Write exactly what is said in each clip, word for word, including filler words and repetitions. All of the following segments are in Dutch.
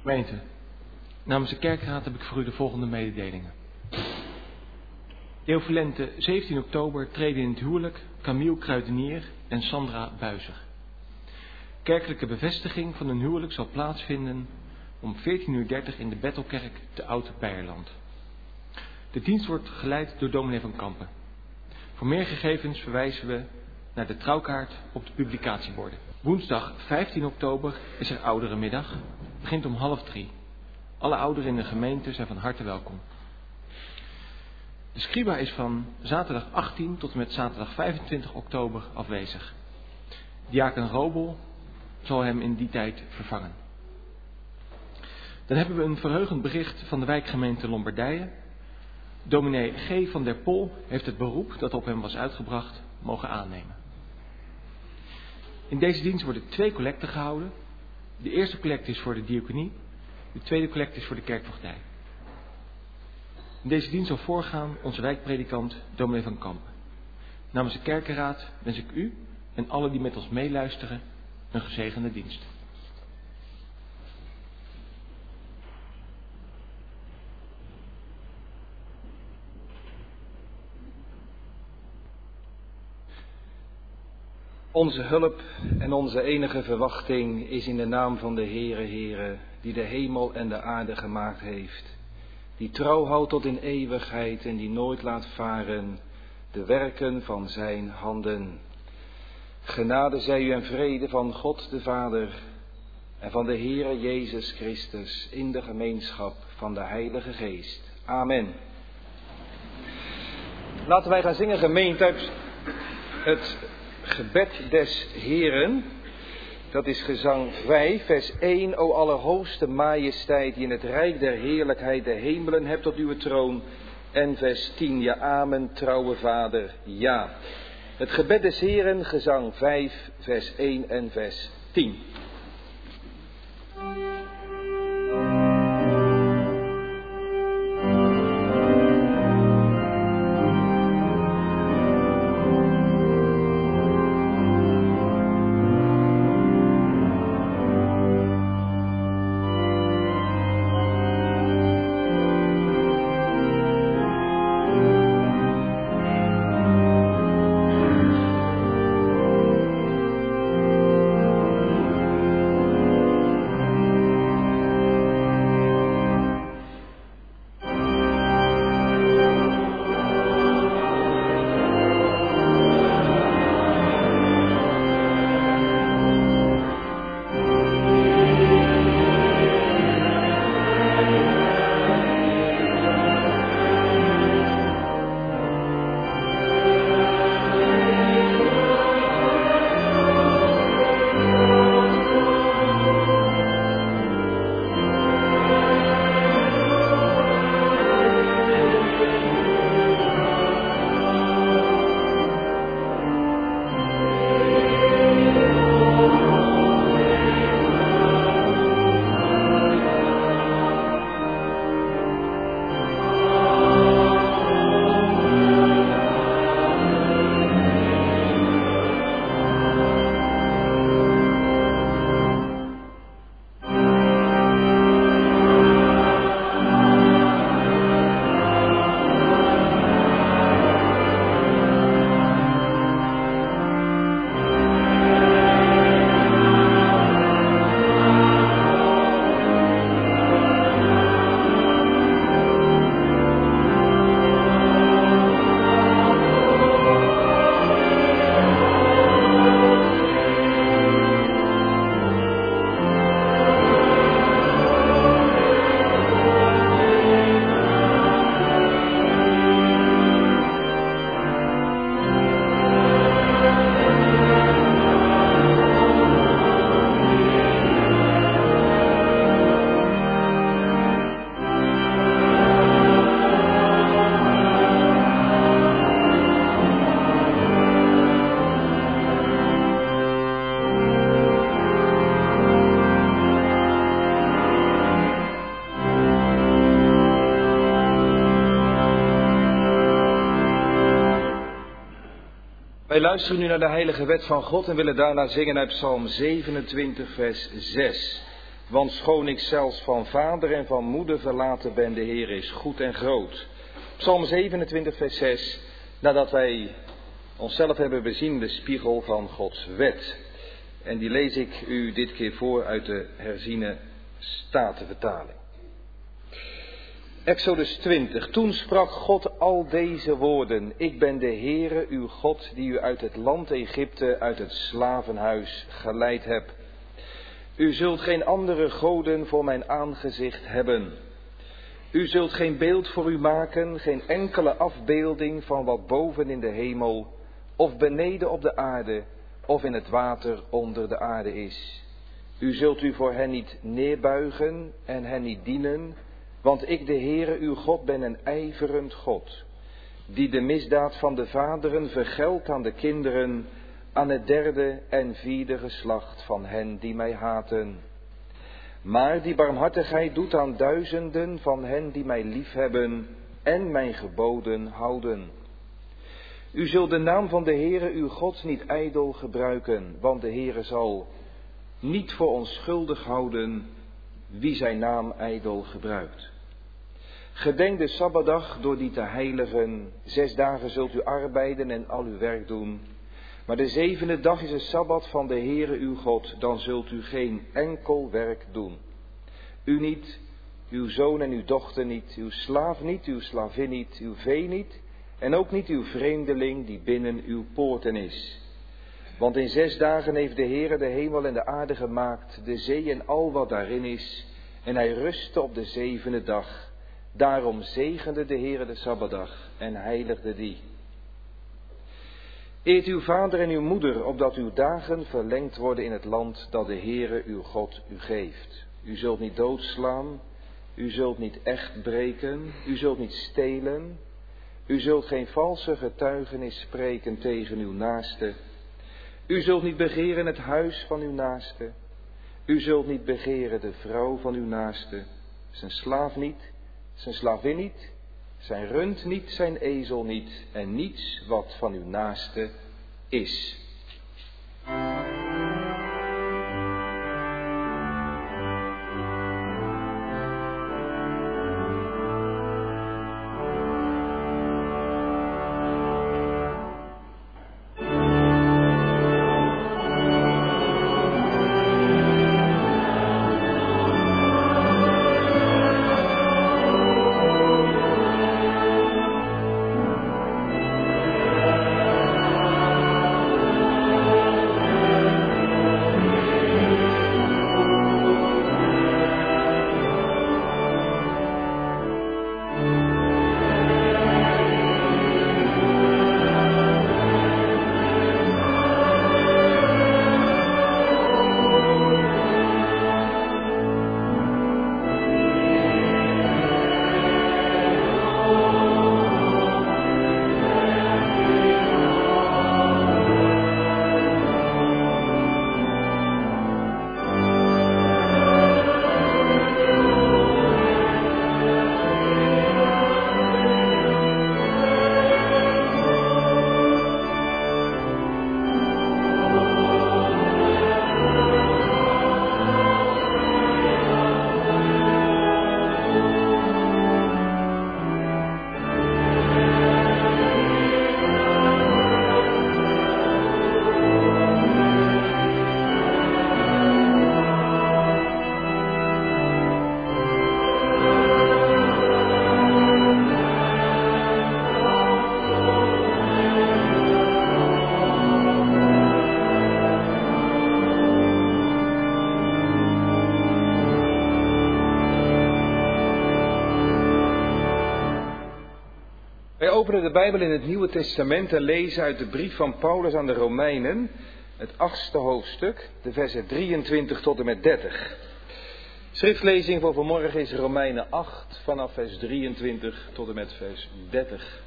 Gemeente, namens de kerkraad heb ik voor u de volgende mededelingen. Eeuwverlente zeventien oktober treden in het huwelijk Camille Kruidenier en Sandra Buizer. Kerkelijke bevestiging van hun huwelijk zal plaatsvinden om veertien uur dertig in de Bethelkerk te Oud-Beierland. De dienst wordt geleid door dominee van Kampen. Voor meer gegevens verwijzen we naar de trouwkaart op de publicatieborden. Woensdag vijftien oktober is er ouderenmiddag. Het begint om half drie. Alle ouderen in de gemeente zijn van harte welkom. De scriba is van zaterdag achttien tot en met zaterdag vijfentwintig oktober afwezig. Diaken Robel zal hem in die tijd vervangen. Dan hebben we een verheugend bericht van de wijkgemeente Lombardije. Dominee G. van der Pol heeft het beroep dat op hem was uitgebracht mogen aannemen. In deze dienst worden twee collecten gehouden. De eerste collecte is voor de diaconie. De tweede collecte is voor de kerkvoogdij. In deze dienst zal voorgaan onze wijkpredikant dominee van Kampen. Namens de kerkenraad wens ik u en alle die met ons meeluisteren een gezegende dienst. Onze hulp en onze enige verwachting is in de naam van de Heere, Heere, die de hemel en de aarde gemaakt heeft, die trouw houdt tot in eeuwigheid en die nooit laat varen de werken van zijn handen. Genade zij u en vrede van God de Vader en van de Heere Jezus Christus in de gemeenschap van de Heilige Geest. Amen. Laten wij gaan zingen, gemeente, het gebed des Heeren. Dat is gezang vijf, vers één. O allerhoogste majesteit, die in het rijk der heerlijkheid de hemelen hebt tot uw troon. En vers tien, ja amen, trouwe Vader, ja. Het gebed des Heeren, gezang vijf, vers één en vers tien. Wij luisteren nu naar de heilige wet van God en willen daarna zingen uit Psalm zevenentwintig, vers zes. Want schoon ik zelfs van vader en van moeder verlaten ben, de Heer is goed en groot. Psalm zevenentwintig vers zes, nadat wij onszelf hebben bezien in de spiegel van Gods wet. En die lees ik u dit keer voor uit de herziene Statenvertaling. Exodus twintig. Toen sprak God al deze woorden. Ik ben de Heere, uw God, die u uit het land Egypte, uit het slavenhuis geleid heb. U zult geen andere goden voor mijn aangezicht hebben. U zult geen beeld voor u maken, geen enkele afbeelding van wat boven in de hemel, of beneden op de aarde, of in het water onder de aarde is. U zult u voor hen niet neerbuigen en hen niet dienen, want ik, de Heere, uw God, ben een ijverend God, die de misdaad van de vaderen vergeldt aan de kinderen, aan het derde en vierde geslacht van hen die mij haten. Maar die barmhartigheid doet aan duizenden van hen die mij liefhebben en mijn geboden houden. U zult de naam van de Heere uw God niet ijdel gebruiken, want de Heere zal niet voor onschuldig houden wie zijn naam ijdel gebruikt. Gedenk de Sabbatdag door die te heiligen. Zes dagen zult u arbeiden en al uw werk doen. Maar de zevende dag is de Sabbat van de Heere uw God, dan zult u geen enkel werk doen. U niet, uw zoon en uw dochter niet, uw slaaf niet, uw slavin niet, uw vee niet, en ook niet uw vreemdeling die binnen uw poorten is. Want in zes dagen heeft de Heere de hemel en de aarde gemaakt, de zee en al wat daarin is, en hij rustte op de zevende dag. Daarom zegende de Heere de Sabbatdag en heiligde die. Eert uw vader en uw moeder, opdat uw dagen verlengd worden in het land dat de Heere uw God u geeft. U zult niet doodslaan, u zult niet echt breken, u zult niet stelen, u zult geen valse getuigenis spreken tegen uw naaste. U zult niet begeren het huis van uw naaste. U zult niet begeren de vrouw van uw naaste, zijn slaaf niet, zijn slavin niet, zijn rund niet, zijn ezel niet en niets wat van uw naaste is. Wij openen de Bijbel in het Nieuwe Testament en lezen uit de brief van Paulus aan de Romeinen, het achtste hoofdstuk, de versen drieëntwintig tot en met dertig. Schriftlezing voor vanmorgen is Romeinen acht, vanaf vers drieëntwintig tot en met vers dertig.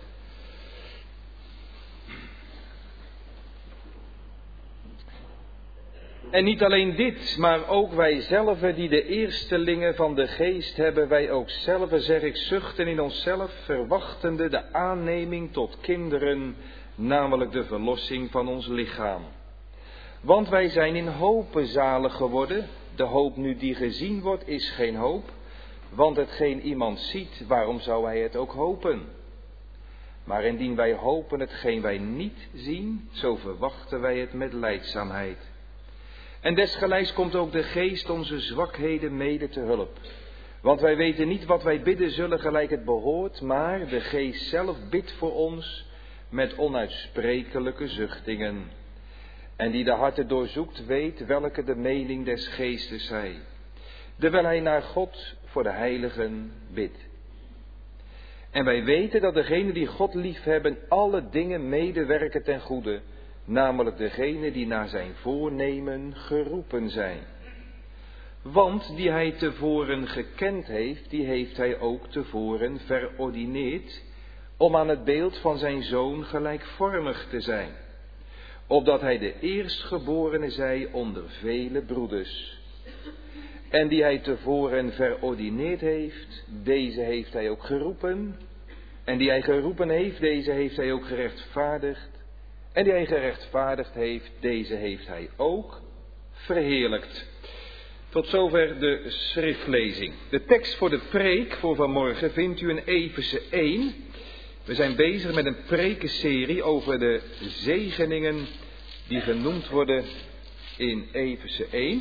En niet alleen dit, maar ook wij zelven die de eerstelingen van de geest hebben, wij ook zelven, zeg ik, zuchten in onszelf, verwachtende de aanneming tot kinderen, namelijk de verlossing van ons lichaam. Want wij zijn in hope zalig geworden, de hoop nu die gezien wordt is geen hoop, want hetgeen iemand ziet, waarom zou hij het ook hopen? Maar indien wij hopen hetgeen wij niet zien, zo verwachten wij het met lijdzaamheid. En desgelijks komt ook de geest onze zwakheden mede te hulp. Want wij weten niet wat wij bidden zullen gelijk het behoort, maar de geest zelf bidt voor ons met onuitsprekelijke zuchtingen. En die de harten doorzoekt weet welke de mening des geestes zij, terwijl hij naar God voor de heiligen bidt. En wij weten dat degenen die God liefhebben alle dingen medewerken ten goede, namelijk degenen die naar zijn voornemen geroepen zijn. Want die hij tevoren gekend heeft, die heeft hij ook tevoren verordineerd, om aan het beeld van zijn zoon gelijkvormig te zijn, opdat hij de eerstgeborene zij onder vele broeders. En die hij tevoren verordineerd heeft, deze heeft hij ook geroepen. En die hij geroepen heeft, deze heeft hij ook gerechtvaardigd. En die hij gerechtvaardigd heeft, deze heeft hij ook verheerlijkt. Tot zover de schriftlezing. De tekst voor de preek voor vanmorgen vindt u in Efeze één. We zijn bezig met een prekenserie over de zegeningen die genoemd worden in Efeze één.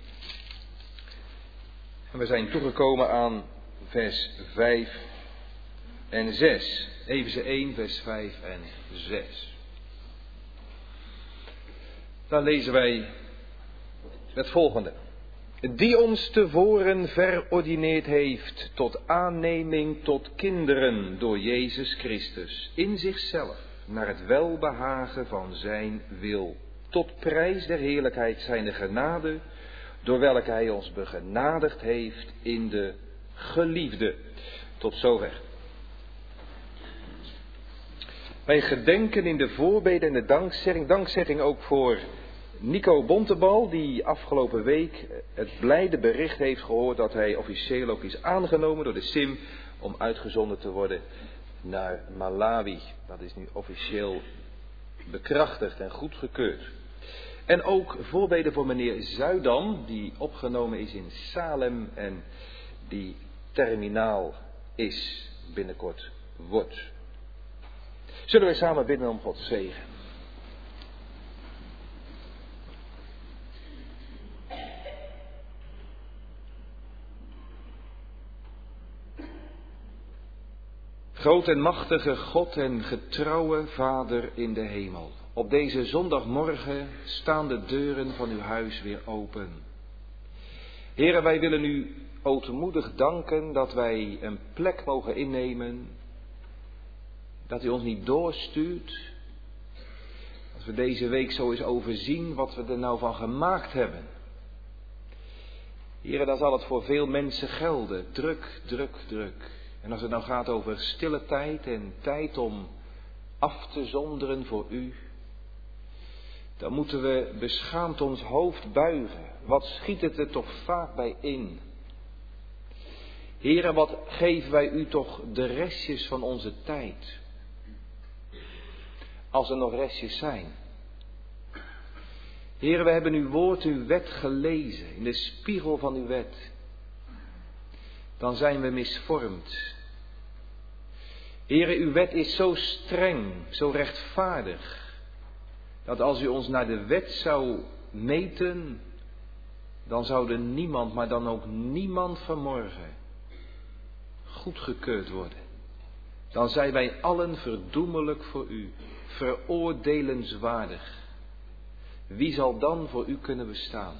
En we zijn toegekomen aan vers vijf en zes. Efeze één, vers vijf en zes. Dan lezen wij het volgende. Die ons tevoren verordineerd heeft tot aanneming tot kinderen door Jezus Christus, in zichzelf, naar het welbehagen van zijn wil, tot prijs der heerlijkheid zijner genade, door welke hij ons begenadigd heeft in de geliefde. Tot zover. Wij gedenken in de voorbeden en de dankzegging, dankzegging ook voor Nico Bontebal, die afgelopen week het blijde bericht heeft gehoord dat hij officieel ook is aangenomen door de S I M om uitgezonden te worden naar Malawi. Dat is nu officieel bekrachtigd en goedgekeurd. En ook voorbeden voor meneer Zuidam, die opgenomen is in Salem en die terminaal is, binnenkort wordt. Zullen wij samen bidden om Gods zegen? Groot en machtige God en getrouwe Vader in de hemel. Op deze zondagmorgen staan de deuren van uw huis weer open. Heren, wij willen u ootmoedig danken dat wij een plek mogen innemen. Dat u ons niet doorstuurt. Dat we deze week zo eens overzien wat we er nou van gemaakt hebben. Heren, dan zal het voor veel mensen gelden. Druk, druk, druk. En als het nou gaat over stille tijd en tijd om af te zonderen voor u, dan moeten we beschaamd ons hoofd buigen. Wat schiet het er toch vaak bij in? Heren, wat geven wij u toch de restjes van onze tijd? Als er nog restjes zijn. Heren, we hebben uw woord, uw wet gelezen, in de spiegel van uw wet. Dan zijn we misvormd. Heren, uw wet is zo streng, zo rechtvaardig, dat als u ons naar de wet zou meten, dan zou er niemand, maar dan ook niemand vanmorgen goedgekeurd worden. Dan zijn wij allen verdoemelijk voor u, veroordelenswaardig. Wie zal dan voor u kunnen bestaan?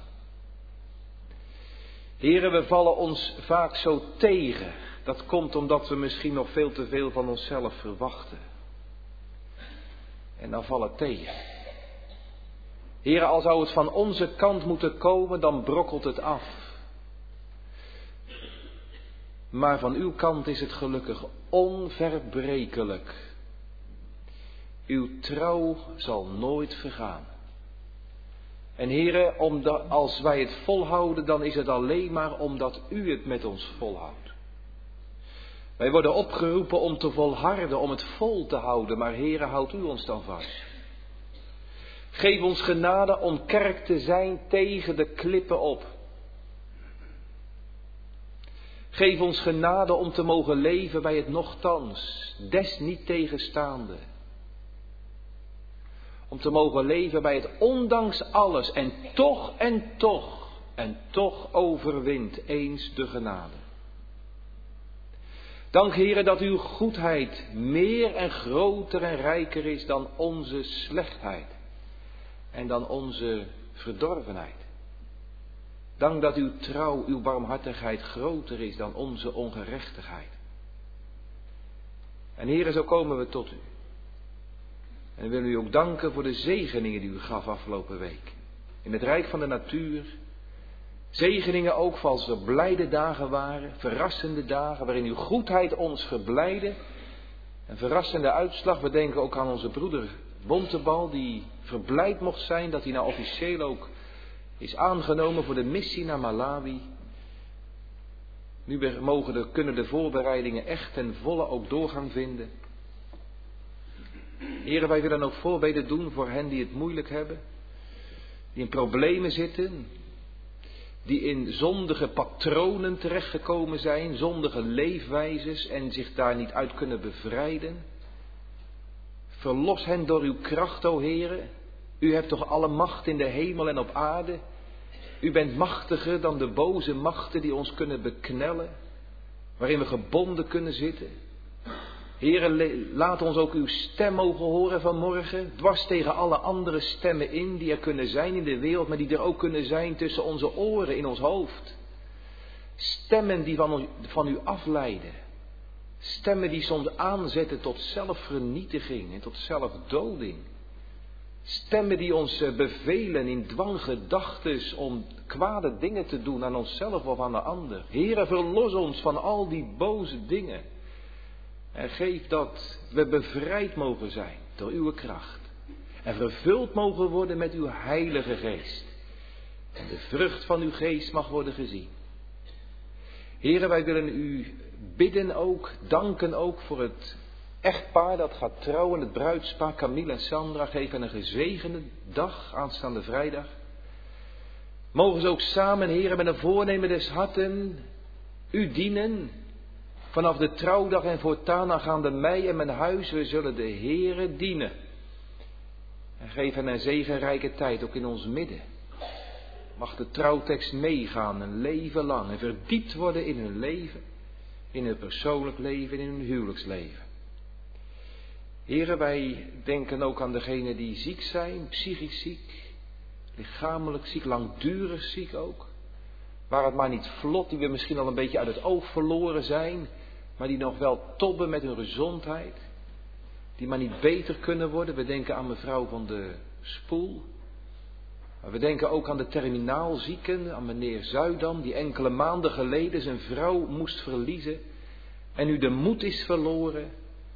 Heren, we vallen ons vaak zo tegen. Dat komt omdat we misschien nog veel te veel van onszelf verwachten. En dan vallen tegen. Heren, al zou het van onze kant moeten komen, dan brokkelt het af. Maar van uw kant is het gelukkig onverbrekelijk. Uw trouw zal nooit vergaan. En heren, omdat, als wij het volhouden, dan is het alleen maar omdat u het met ons volhoudt. Wij worden opgeroepen om te volharden, om het vol te houden, maar heren, houdt u ons dan vast. Geef ons genade om kerk te zijn tegen de klippen op. Geef ons genade om te mogen leven bij het nochtans, des niet tegenstaande. Om te mogen leven bij het ondanks alles en toch en toch en toch overwint eens de genade. Dank, Heere, dat uw goedheid meer en groter en rijker is dan onze slechtheid en dan onze verdorvenheid. Dank dat uw trouw, uw barmhartigheid groter is dan onze ongerechtigheid. En Heere, zo komen we tot u. En we willen u ook danken voor de zegeningen die u gaf afgelopen week. In het rijk van de natuur. Zegeningen ook als er blijde dagen waren, verrassende dagen waarin uw goedheid ons verblijde. Een verrassende uitslag, we denken ook aan onze broeder Bontebal die verblijd mocht zijn dat hij nou officieel ook is aangenomen voor de missie naar Malawi. Nu mogen de, kunnen de voorbereidingen echt ten volle ook doorgang vinden. Heren, wij willen ook voorbeden doen voor hen die het moeilijk hebben, die in problemen zitten, die in zondige patronen terechtgekomen zijn, zondige leefwijzes en zich daar niet uit kunnen bevrijden. Verlos hen door uw kracht, o Heere. U hebt toch alle macht in de hemel en op aarde. U bent machtiger dan de boze machten die ons kunnen beknellen, waarin we gebonden kunnen zitten. Heere, laat ons ook uw stem mogen horen vanmorgen, dwars tegen alle andere stemmen in die er kunnen zijn in de wereld, maar die er ook kunnen zijn tussen onze oren in ons hoofd. Stemmen die van u, van u afleiden. Stemmen die soms aanzetten tot zelfvernietiging en tot zelfdoding. Stemmen die ons bevelen in dwanggedachtes om kwade dingen te doen aan onszelf of aan de ander. Heere, verlos ons van al die boze dingen. En geef dat we bevrijd mogen zijn door uw kracht. En vervuld mogen worden met uw heilige geest. En de vrucht van uw geest mag worden gezien. Heere, wij willen u bidden ook, danken ook voor het echtpaar dat gaat trouwen, het bruidspaar Camille en Sandra. Geef hen een gezegende dag, aanstaande vrijdag. Mogen ze ook samen, Heere, met een voornemen des harten u dienen. Vanaf de trouwdag en voortaan aangaande mij en mijn huis, we zullen de Heere dienen. En geef hen een zegenrijke tijd ook in ons midden. Mag de trouwtekst meegaan een leven lang en verdiept worden in hun leven, in hun persoonlijk leven, in hun huwelijksleven. Heren, wij denken ook aan degenen die ziek zijn, psychisch ziek, lichamelijk ziek, langdurig ziek ook. Waar het maar niet vlot, die we misschien al een beetje uit het oog verloren zijn, maar die nog wel tobben met hun gezondheid. Die maar niet beter kunnen worden. We denken aan mevrouw van de Spoel. Maar we denken ook aan de terminaalzieken, aan meneer Zuidam, die enkele maanden geleden zijn vrouw moest verliezen. En nu de moed is verloren,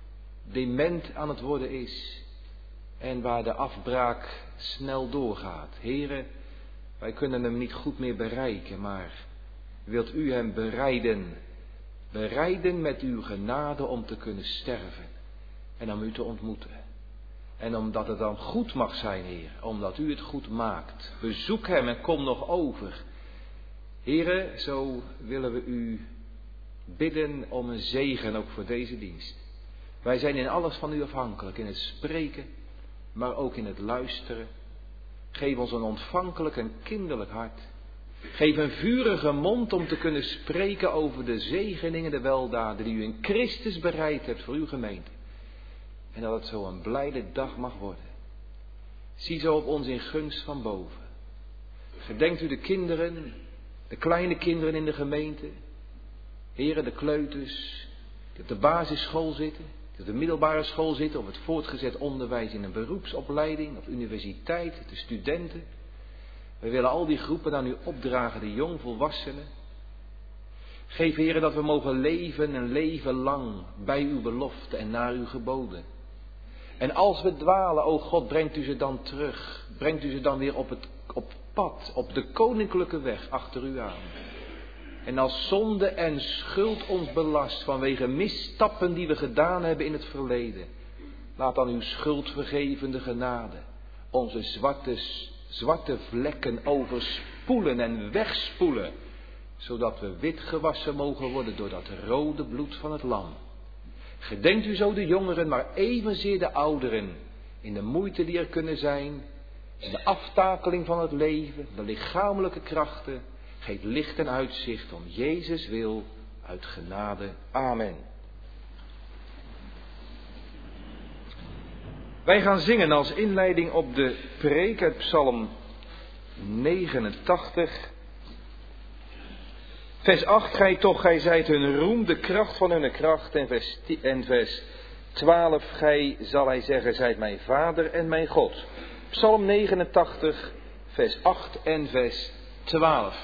dement aan het worden is. En waar de afbraak snel doorgaat. Heren, wij kunnen hem niet goed meer bereiken, maar wilt u hem bereiden, bereiden met uw genade om te kunnen sterven en om u te ontmoeten. En omdat het dan goed mag zijn, Heer, omdat u het goed maakt. Bezoek hem en kom nog over. Heren, zo willen we u bidden om een zegen ook voor deze dienst. Wij zijn in alles van u afhankelijk, in het spreken, maar ook in het luisteren. Geef ons een ontvankelijk en kinderlijk hart. Geef een vurige mond om te kunnen spreken over de zegeningen, de weldaden die u in Christus bereid hebt voor uw gemeente. En dat het zo een blijde dag mag worden. Zie zo op ons in gunst van boven. Gedenkt u de kinderen, de kleine kinderen in de gemeente. Heren, de kleuters, die op de basisschool zitten, die op de middelbare school zitten, of het voortgezet onderwijs in een beroepsopleiding, op universiteit, de studenten. We willen al die groepen aan u opdragen, de jongvolwassenen. Geef, Heren, dat we mogen leven een leven lang bij uw belofte en naar uw geboden. En als we dwalen, o God, brengt u ze dan terug. Brengt u ze dan weer op het op pad, op de koninklijke weg achter u aan. En als zonde en schuld ons belast vanwege misstappen die we gedaan hebben in het verleden. Laat dan uw schuldvergevende genade onze zwarte, zwarte vlekken overspoelen en wegspoelen. zodat we wit gewassen mogen worden door dat rode bloed van het lam. Gedenkt u zo de jongeren, maar evenzeer de ouderen, in de moeite die er kunnen zijn, in de aftakeling van het leven, de lichamelijke krachten. Geef licht en uitzicht om Jezus wil, uit genade. Amen. Wij gaan zingen als inleiding op de preek uit Psalm negenentachtig. Vers acht, gij toch, gij zijt hun roem, de kracht van hun kracht. En vers, en vers twaalf, gij, zal hij zeggen, zijt mijn vader en mijn God. Psalm negenentachtig, vers acht en vers twaalf.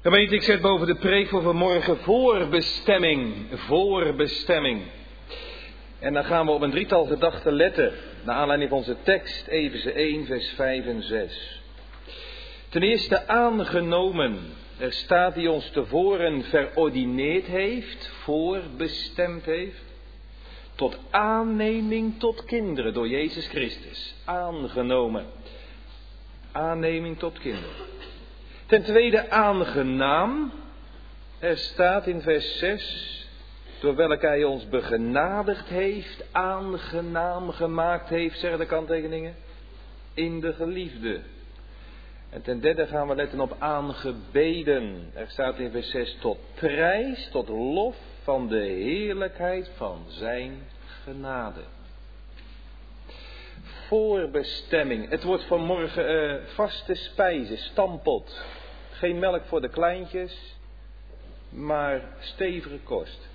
Gemeente, ik zet boven de preek voor vanmorgen voorbestemming. Voorbestemming. En dan gaan we op een drietal gedachten letten. Naar aanleiding van onze tekst, Efeze één, vers vijf en zes. Ten eerste aangenomen. Er staat die ons tevoren verordineerd heeft, voorbestemd heeft. Tot aanneming tot kinderen door Jezus Christus. Aangenomen. Aanneming tot kinderen. Ten tweede aangenaam. Er staat in vers zes. Door welke hij ons begenadigd heeft. Aangenaam gemaakt heeft, zeggen de kanttekeningen. In de geliefde. En ten derde gaan we letten op aangebeden. Er staat in vers zes. Tot prijs, tot lof van de heerlijkheid van zijn genade. Voorbestemming. Het wordt vanmorgen uh, vaste spijze, stampot. Geen melk voor de kleintjes, maar stevige kost.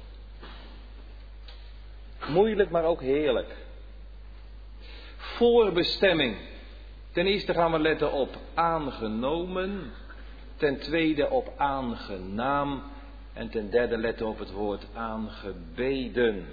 Moeilijk, maar ook heerlijk. Voorbestemming. Ten eerste gaan we letten op aangenomen. Ten tweede op aangenaam. En ten derde letten op het woord aangebeden.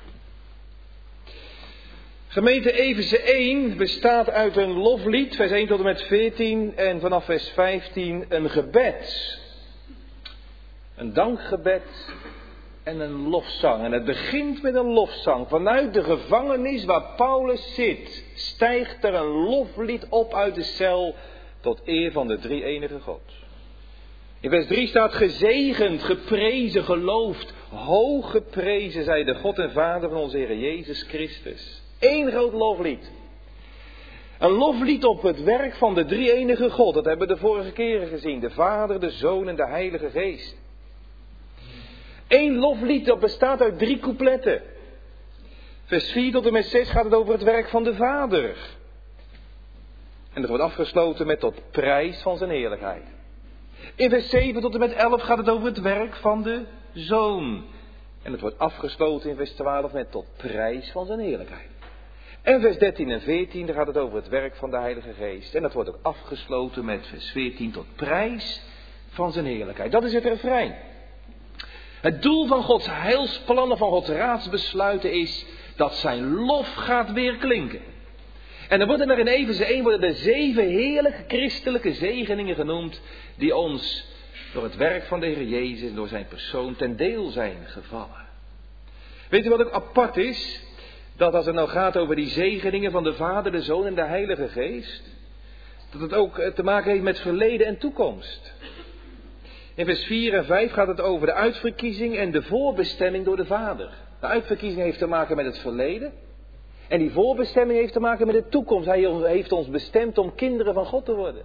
Gemeente Efeze één bestaat uit een loflied, vers één tot en met veertien en vanaf vers vijftien een gebed. Een dankgebed en een lofzang. En het begint met een lofzang. Vanuit de gevangenis waar Paulus zit, stijgt er een loflied op uit de cel tot eer van de drie-enige God. In vers drie staat gezegend, geprezen, geloofd, hoog geprezen zij de God en Vader van onze Heer Jezus Christus. Eén groot loflied. Een loflied op het werk van de drie-enige God. Dat hebben we de vorige keren gezien. De Vader, de Zoon en de Heilige Geest. Eén loflied dat bestaat uit drie coupletten. Vers vier tot en met zes gaat het over het werk van de Vader. En dat wordt afgesloten met tot prijs van zijn heerlijkheid. In vers zeven tot en met elf gaat het over het werk van de Zoon. En het wordt afgesloten in vers twaalf met tot prijs van zijn heerlijkheid. En vers dertien en veertien, daar gaat het over het werk van de Heilige Geest. En dat wordt ook afgesloten met vers veertien tot prijs van zijn heerlijkheid. Dat is het refrein. Het doel van Gods heilsplannen, van Gods raadsbesluiten is dat zijn lof gaat weerklinken. En dan worden er in Efeze één worden er zeven heerlijke christelijke zegeningen genoemd die ons door het werk van de Heer Jezus en door zijn persoon ten deel zijn gevallen. Weet u wat ook apart is? Dat als het nou gaat over die zegeningen van de Vader, de Zoon en de Heilige Geest, dat het ook te maken heeft met verleden en toekomst. In vers vier en vijf gaat het over de uitverkiezing en de voorbestemming door de Vader. De uitverkiezing heeft te maken met het verleden. En die voorbestemming heeft te maken met de toekomst. Hij heeft ons bestemd om kinderen van God te worden.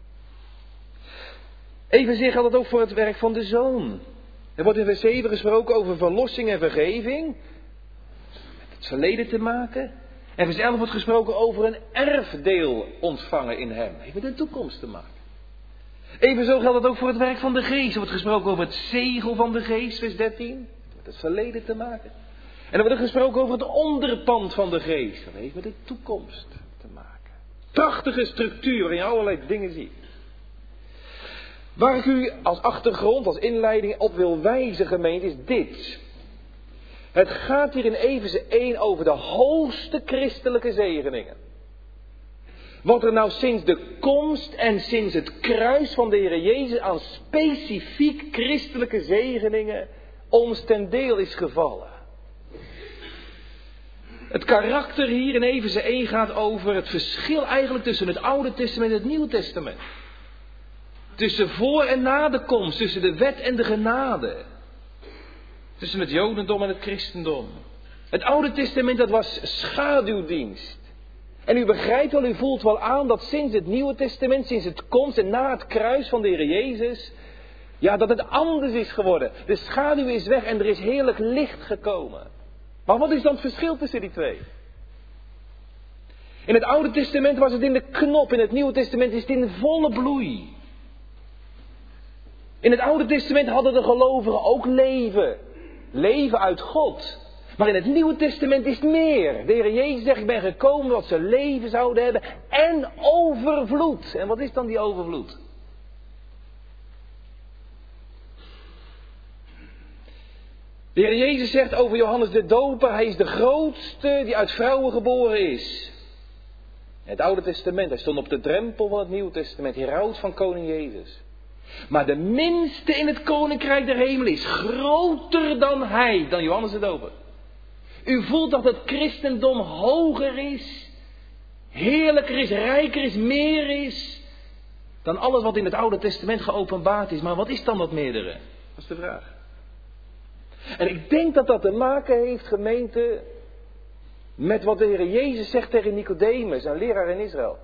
Evenzeer geldt het ook voor het werk van de Zoon. Er wordt in vers zeven gesproken over verlossing en vergeving. Met het verleden te maken. En vers elf wordt gesproken over een erfdeel ontvangen in hem. Heeft met de toekomst te maken. Evenzo geldt het ook voor het werk van de Geest. Er wordt gesproken over het zegel van de Geest, vers dertien. Met het verleden te maken. En er wordt ook gesproken over het onderpand van de Geest. Dat heeft met de toekomst te maken. Prachtige structuur waarin je allerlei dingen ziet. Waar ik u als achtergrond, als inleiding op wil wijzen, gemeente, is dit. Het gaat hier in Efeze één over de hoogste christelijke zegeningen. Wat er nou sinds de komst en sinds het kruis van de Heer Jezus aan specifiek christelijke zegeningen ons ten deel is gevallen. Het karakter hier in Efeze één gaat over het verschil eigenlijk tussen het Oude Testament en het Nieuwe Testament. Tussen voor en na de komst, tussen de wet en de genade. Tussen het Jodendom en het christendom. Het Oude Testament, dat was schaduwdienst. En u begrijpt wel, u voelt wel aan dat sinds het Nieuwe Testament, sinds het komst en na het kruis van de Heer Jezus, ja, dat het anders is geworden. De schaduw is weg en er is heerlijk licht gekomen. Maar wat is dan het verschil tussen die twee? In het Oude Testament was het in de knop, in het Nieuwe Testament is het in de volle bloei. In het Oude Testament hadden de gelovigen ook leven. Leven uit God. Maar in het Nieuwe Testament is het meer. De Heer Jezus zegt, ik ben gekomen dat ze leven zouden hebben en overvloed. En wat is dan die overvloed? De Heer Jezus zegt over Johannes de Doper, hij is de grootste die uit vrouwen geboren is. Het Oude Testament, hij stond op de drempel van het Nieuwe Testament, heraut van koning Jezus. Maar de minste in het koninkrijk der hemelen is groter dan hij, dan Johannes de Doper. U voelt dat het christendom hoger is, heerlijker is, rijker is, meer is dan alles wat in het Oude Testament geopenbaard is. Maar wat is dan dat meerdere? Dat is de vraag. En ik denk dat dat te maken heeft, gemeente, met wat de Heer Jezus zegt tegen Nicodemus, een leraar in Israël.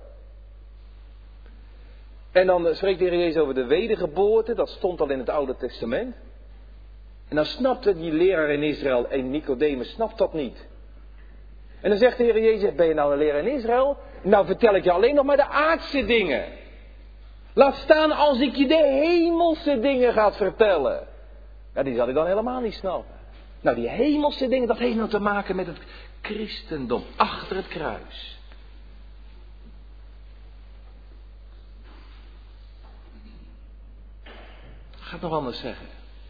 En dan spreekt de Heer Jezus over de wedergeboorte, dat stond al in het Oude Testament. En dan snapte die leraar in Israël, en Nicodemus snapt dat niet. En dan zegt de Heer Jezus, ben je nou een leraar in Israël? Nou vertel ik je alleen nog maar de aardse dingen. Laat staan als ik je de hemelse dingen ga vertellen. Ja, die zal ik dan helemaal niet snappen. Nou, die hemelse dingen, dat heeft nou te maken met het christendom achter het kruis. Ik ga het nog anders zeggen.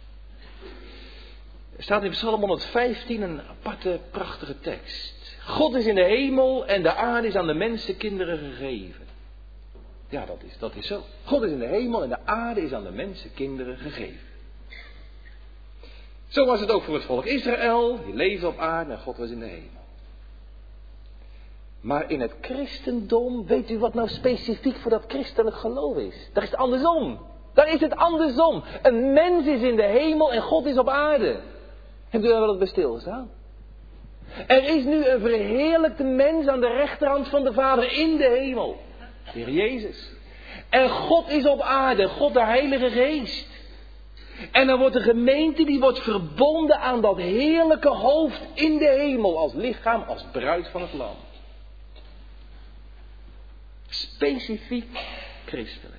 Er staat in Psalm honderdvijftien een aparte, prachtige tekst. God is in de hemel en de aarde is aan de mensenkinderen gegeven. Ja, dat is, dat is zo. God is in de hemel en de aarde is aan de mensenkinderen gegeven. Zo was het ook voor het volk Israël. Die leefde op aarde en God was in de hemel. Maar in het christendom, weet u wat nou specifiek voor dat christelijk geloof is? Daar is het andersom. Daar is het andersom. Een mens is in de hemel en God is op aarde. Hebt u daar wel eens bij stilgestaan? Er is nu een verheerlijkte mens aan de rechterhand van de Vader in de hemel. De Heer Jezus. En God is op aarde. God de Heilige Geest. En dan wordt de gemeente, die wordt verbonden aan dat heerlijke hoofd in de hemel. Als lichaam, als bruid van het lam. Specifiek christelijk.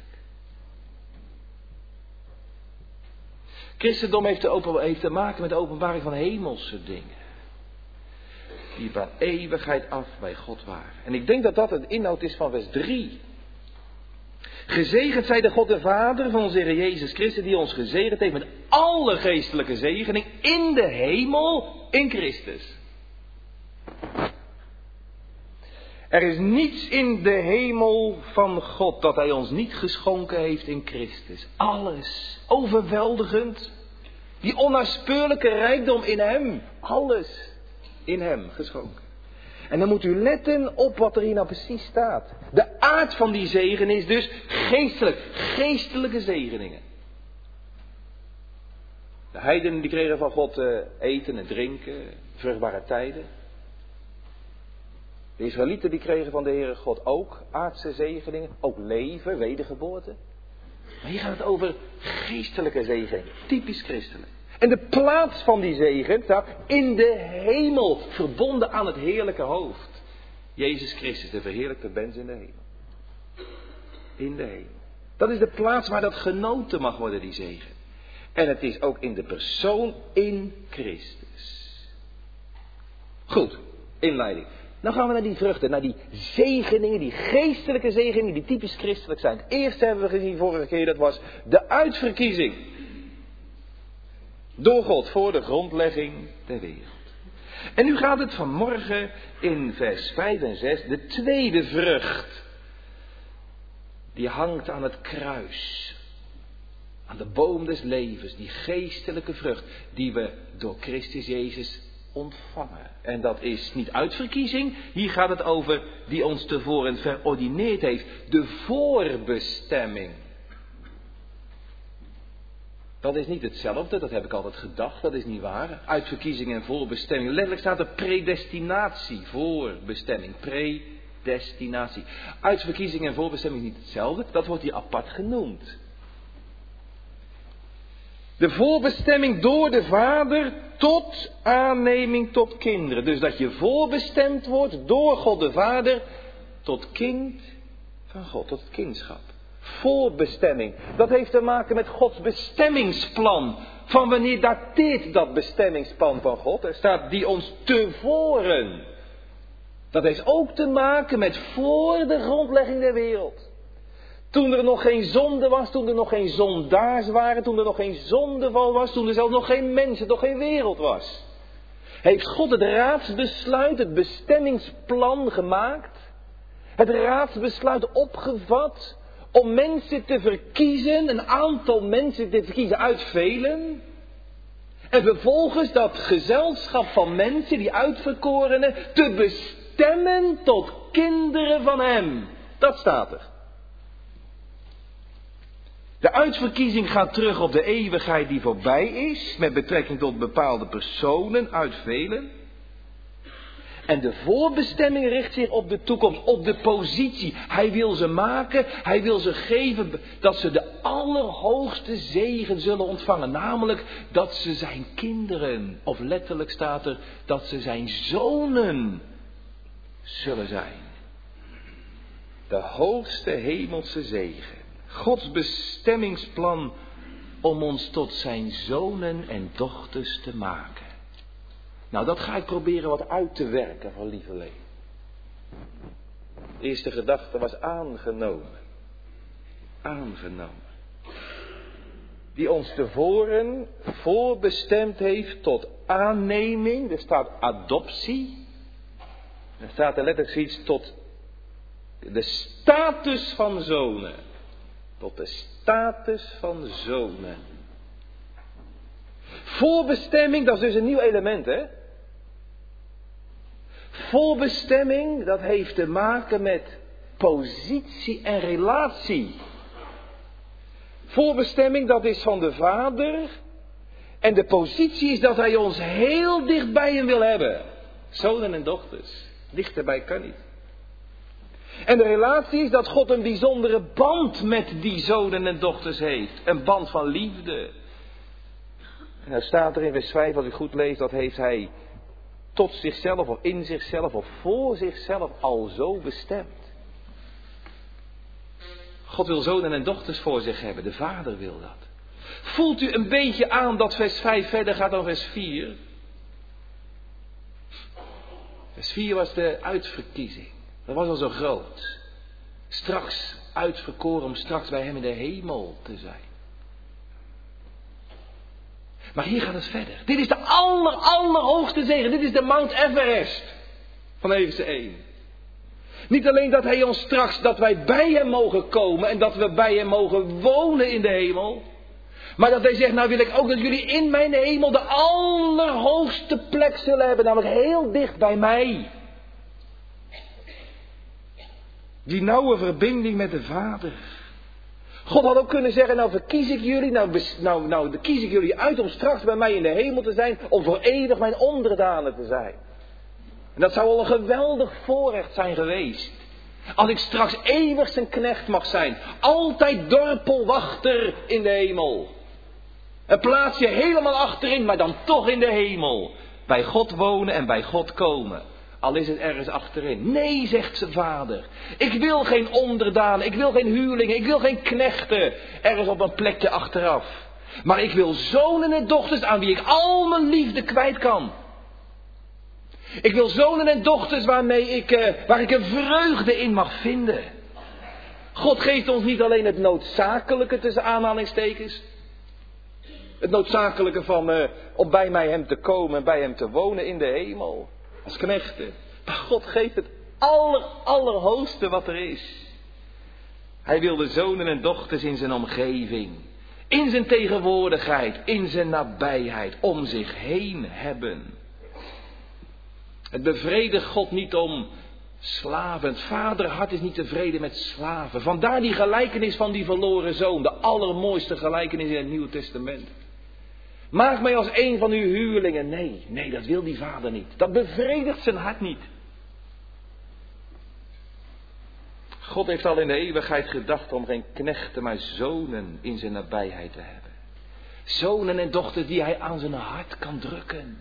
Christendom heeft te, open, heeft te maken met de openbaring van hemelse dingen. Die van eeuwigheid af bij God waren. En ik denk dat dat het inhoud is van vers drie. Gezegend zij de God de Vader van onze Heer Jezus Christus, die ons gezegend heeft met alle geestelijke zegening in de hemel in Christus. Er is niets in de hemel van God dat hij ons niet geschonken heeft in Christus. Alles, overweldigend. Die onnaspeurlijke rijkdom in hem. Alles in hem geschonken. En dan moet u letten op wat er hier nou precies staat. De aard van die zegen is dus geestelijk. Geestelijke zegeningen. De heidenen die kregen van God uh, eten en drinken. Vruchtbare tijden. De Israëlieten die kregen van de Heere God ook aardse zegeningen. Ook leven, wedergeboorte. Maar hier gaat het over geestelijke zegeningen. Typisch christelijk. En de plaats van die zegen staat in de hemel. Verbonden aan het heerlijke hoofd. Jezus Christus, de verheerlijkte mens in de hemel. In de hemel. Dat is de plaats waar dat genoten mag worden, die zegen. En het is ook in de persoon in Christus. Goed, inleiding. Nou gaan we naar die vruchten, naar die zegeningen, die geestelijke zegeningen die typisch christelijk zijn. Het eerste hebben we gezien vorige keer, dat was de uitverkiezing. Door God voor de grondlegging der wereld. En nu gaat het vanmorgen in vers vijf en zes, de tweede vrucht. Die hangt aan het kruis. Aan de boom des levens, die geestelijke vrucht die we door Christus Jezus ontvangen. En dat is niet uitverkiezing, hier gaat het over die ons tevoren verordineerd heeft. De voorbestemming. Dat is niet hetzelfde, dat heb ik altijd gedacht, dat is niet waar. Uitverkiezing en voorbestemming. Letterlijk staat er predestinatie, voorbestemming, predestinatie. Uitverkiezing en voorbestemming is niet hetzelfde, dat wordt hier apart genoemd. De voorbestemming door de Vader tot aanneming tot kinderen. Dus dat je voorbestemd wordt door God de Vader tot kind van God, tot het kindschap. Voorbestemming. Dat heeft te maken met Gods bestemmingsplan. Van wanneer dateert dat bestemmingsplan van God? Er staat die ons tevoren. Dat heeft ook te maken met voor de grondlegging der wereld. Toen er nog geen zonde was, toen er nog geen zondaars waren, toen er nog geen zondeval was, toen er zelfs nog geen mensen, nog geen wereld was. Heeft God het raadsbesluit, het bestemmingsplan gemaakt. Het raadsbesluit opgevat om mensen te verkiezen, een aantal mensen te verkiezen uit velen. En vervolgens dat gezelschap van mensen, die uitverkorenen, te bestemmen tot kinderen van hem. Dat staat er. De uitverkiezing gaat terug op de eeuwigheid die voorbij is, met betrekking tot bepaalde personen uit velen. En de voorbestemming richt zich op de toekomst, op de positie. Hij wil ze maken, hij wil ze geven dat ze de allerhoogste zegen zullen ontvangen. Namelijk dat ze zijn kinderen, of letterlijk staat er, dat ze zijn zonen zullen zijn. De hoogste hemelse zegen. Gods bestemmingsplan om ons tot zijn zonen en dochters te maken. Nou, dat ga ik proberen wat uit te werken van lieverlee. De eerste gedachte was aangenomen. Aangenomen. Die ons tevoren voorbestemd heeft tot aanneming. Er staat adoptie. Er staat er letterlijk zoiets tot de status van zonen. Tot de status van zonen. Voorbestemming, dat is dus een nieuw element, hè? Voorbestemming, dat heeft te maken met positie en relatie. Voorbestemming, dat is van de Vader. En de positie is dat hij ons heel dicht bij hem wil hebben. Zonen en dochters. Dichterbij kan niet. En de relatie is dat God een bijzondere band met die zonen en dochters heeft. Een band van liefde. En nou staat er in vers vijf, als u goed leest, dat heeft hij tot zichzelf of in zichzelf of voor zichzelf al zo bestemd. God wil zonen en dochters voor zich hebben, de Vader wil dat. Voelt u een beetje aan dat vers vijf verder gaat dan vers vier? Vers vier was de uitverkiezing. Dat was al zo groot. Straks uitverkoren om straks bij hem in de hemel te zijn. Maar hier gaat het verder. Dit is de aller, allerhoogste zegen. Dit is de Mount Everest van Efeze één. Niet alleen dat hij ons straks, dat wij bij hem mogen komen en dat we bij hem mogen wonen in de hemel. Maar dat hij zegt, nou wil ik ook dat jullie in mijn hemel de allerhoogste plek zullen hebben. Namelijk heel dicht bij mij. Die nauwe verbinding met de Vader. God had ook kunnen zeggen, nou verkies ik jullie, nou, bes, nou, nou kies ik jullie uit om straks bij mij in de hemel te zijn, om voor eeuwig mijn onderdanen te zijn. En dat zou al een geweldig voorrecht zijn geweest. Als ik straks eeuwig zijn knecht mag zijn, altijd dorpelwachter in de hemel. Een plaatsje helemaal achterin, maar dan toch in de hemel. Bij God wonen en bij God komen. Al is het ergens achterin. Nee, zegt zijn vader. Ik wil geen onderdanen, ik wil geen huurlingen, ik wil geen knechten. Ergens op een plekje achteraf. Maar ik wil zonen en dochters aan wie ik al mijn liefde kwijt kan. Ik wil zonen en dochters waarmee ik, uh, waar ik een vreugde in mag vinden. God geeft ons niet alleen het noodzakelijke tussen aanhalingstekens. Het noodzakelijke van uh, om bij mij hem te komen en bij hem te wonen in de hemel. Als knechten. Maar God geeft het aller, allerhoogste wat er is. Hij wil de zonen en dochters in zijn omgeving. In zijn tegenwoordigheid. In zijn nabijheid. Om zich heen hebben. Het bevredigt God niet om slaven. Het vaderhart is niet tevreden met slaven. Vandaar die gelijkenis van die verloren zoon. De allermooiste gelijkenis in het Nieuwe Testament. Maak mij als een van uw huurlingen. Nee, nee, dat wil die vader niet. Dat bevredigt zijn hart niet. God heeft al in de eeuwigheid gedacht om geen knechten, maar zonen in zijn nabijheid te hebben. Zonen en dochters die hij aan zijn hart kan drukken.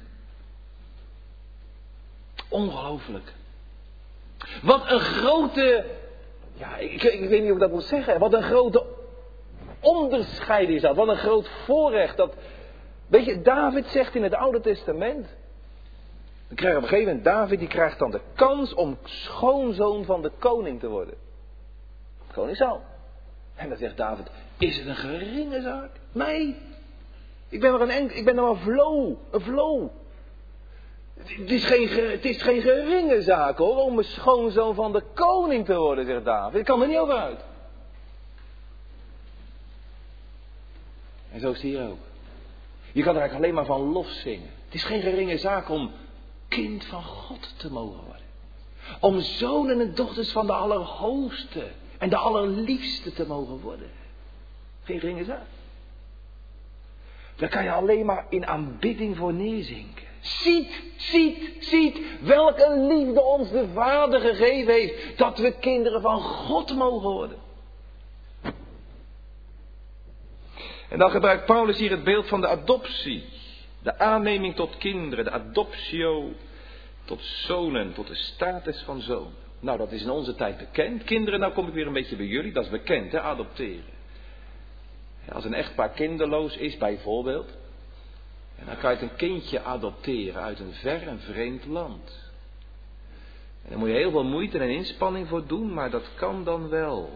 Ongelooflijk. Wat een grote, ja, ik, ik weet niet hoe ik dat moet zeggen. Wat een grote onderscheid is dat. Wat een groot voorrecht. Dat, weet je, David zegt in het Oude Testament. Dan krijgt op een gegeven moment, David die krijgt dan de kans om schoonzoon van de koning te worden. Koning Saul. En dan zegt David, is het een geringe zaak? Nee. Ik ben maar een enk, ik ben maar een vlo, een vlo. Het is, geen, het is geen geringe zaak hoor, om een schoonzoon van de koning te worden, zegt David. Ik kan er niet over uit. En zo is het hier ook. Je kan er eigenlijk alleen maar van lof zingen. Het is geen geringe zaak om kind van God te mogen worden. Om zonen en dochters van de Allerhoogste en de Allerliefste te mogen worden. Geen geringe zaak. Daar kan je alleen maar in aanbidding voor neerzinken. Ziet, ziet, ziet welke liefde ons de Vader gegeven heeft. Dat we kinderen van God mogen worden. En dan gebruikt Paulus hier het beeld van de adoptie. De aanneming tot kinderen, de adoptio tot zonen, tot de status van zoon. Nou, dat is in onze tijd bekend. Kinderen, nou kom ik weer een beetje bij jullie. Dat is bekend, hè, adopteren. Als een echtpaar kinderloos is, bijvoorbeeld. En dan kan je een kindje adopteren uit een ver en vreemd land. En daar moet je heel veel moeite en inspanning voor doen, maar dat kan dan wel.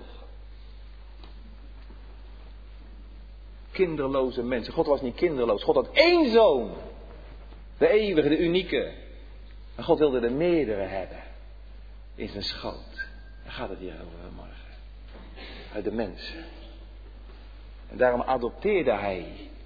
Kinderloze mensen. God was niet kinderloos. God had één zoon. De eeuwige, de unieke. Maar God wilde er meerdere hebben. In zijn schoot. Daar gaat het hier over vanmorgen. Uit de mensen. En daarom adopteerde hij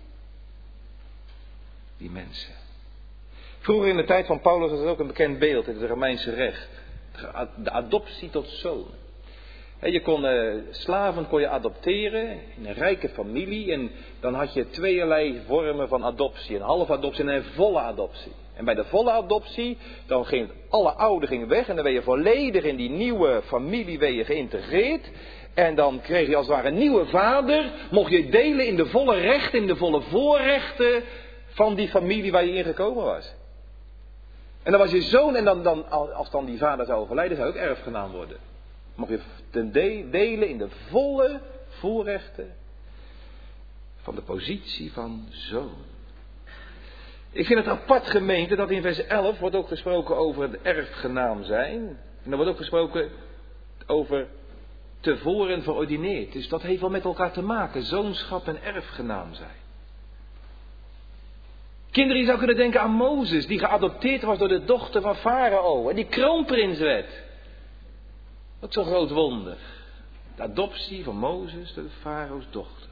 die mensen. Vroeger in de tijd van Paulus was het ook een bekend beeld in het Romeinse recht. De adoptie tot zoon. Je kon uh, slaven kon je adopteren in een rijke familie. En dan had je tweeërlei vormen van adoptie. Een halve adoptie en een volle adoptie. En bij de volle adoptie, dan ging alle oude ging weg. En dan ben je volledig in die nieuwe familie ben je geïntegreerd. En dan kreeg je als het ware een nieuwe vader. Mocht je delen in de volle rechten, in de volle voorrechten van die familie waar je in gekomen was. En dan was je zoon en dan, dan, als dan die vader zou overlijden, zou ook erfgenaam worden. Mocht je ten de, delen in de volle voorrechten van de positie van zoon. Ik vind het apart, gemeente, dat in vers elf wordt ook gesproken over het erfgenaam zijn. En er wordt ook gesproken over tevoren verordineerd. Dus dat heeft wel met elkaar te maken. Zoonschap en erfgenaam zijn. Kinderen, je zou kunnen denken aan Mozes, die geadopteerd was door de dochter van Farao. En die kroonprins werd. Wat zo'n groot wonder. De adoptie van Mozes door Farao's dochter.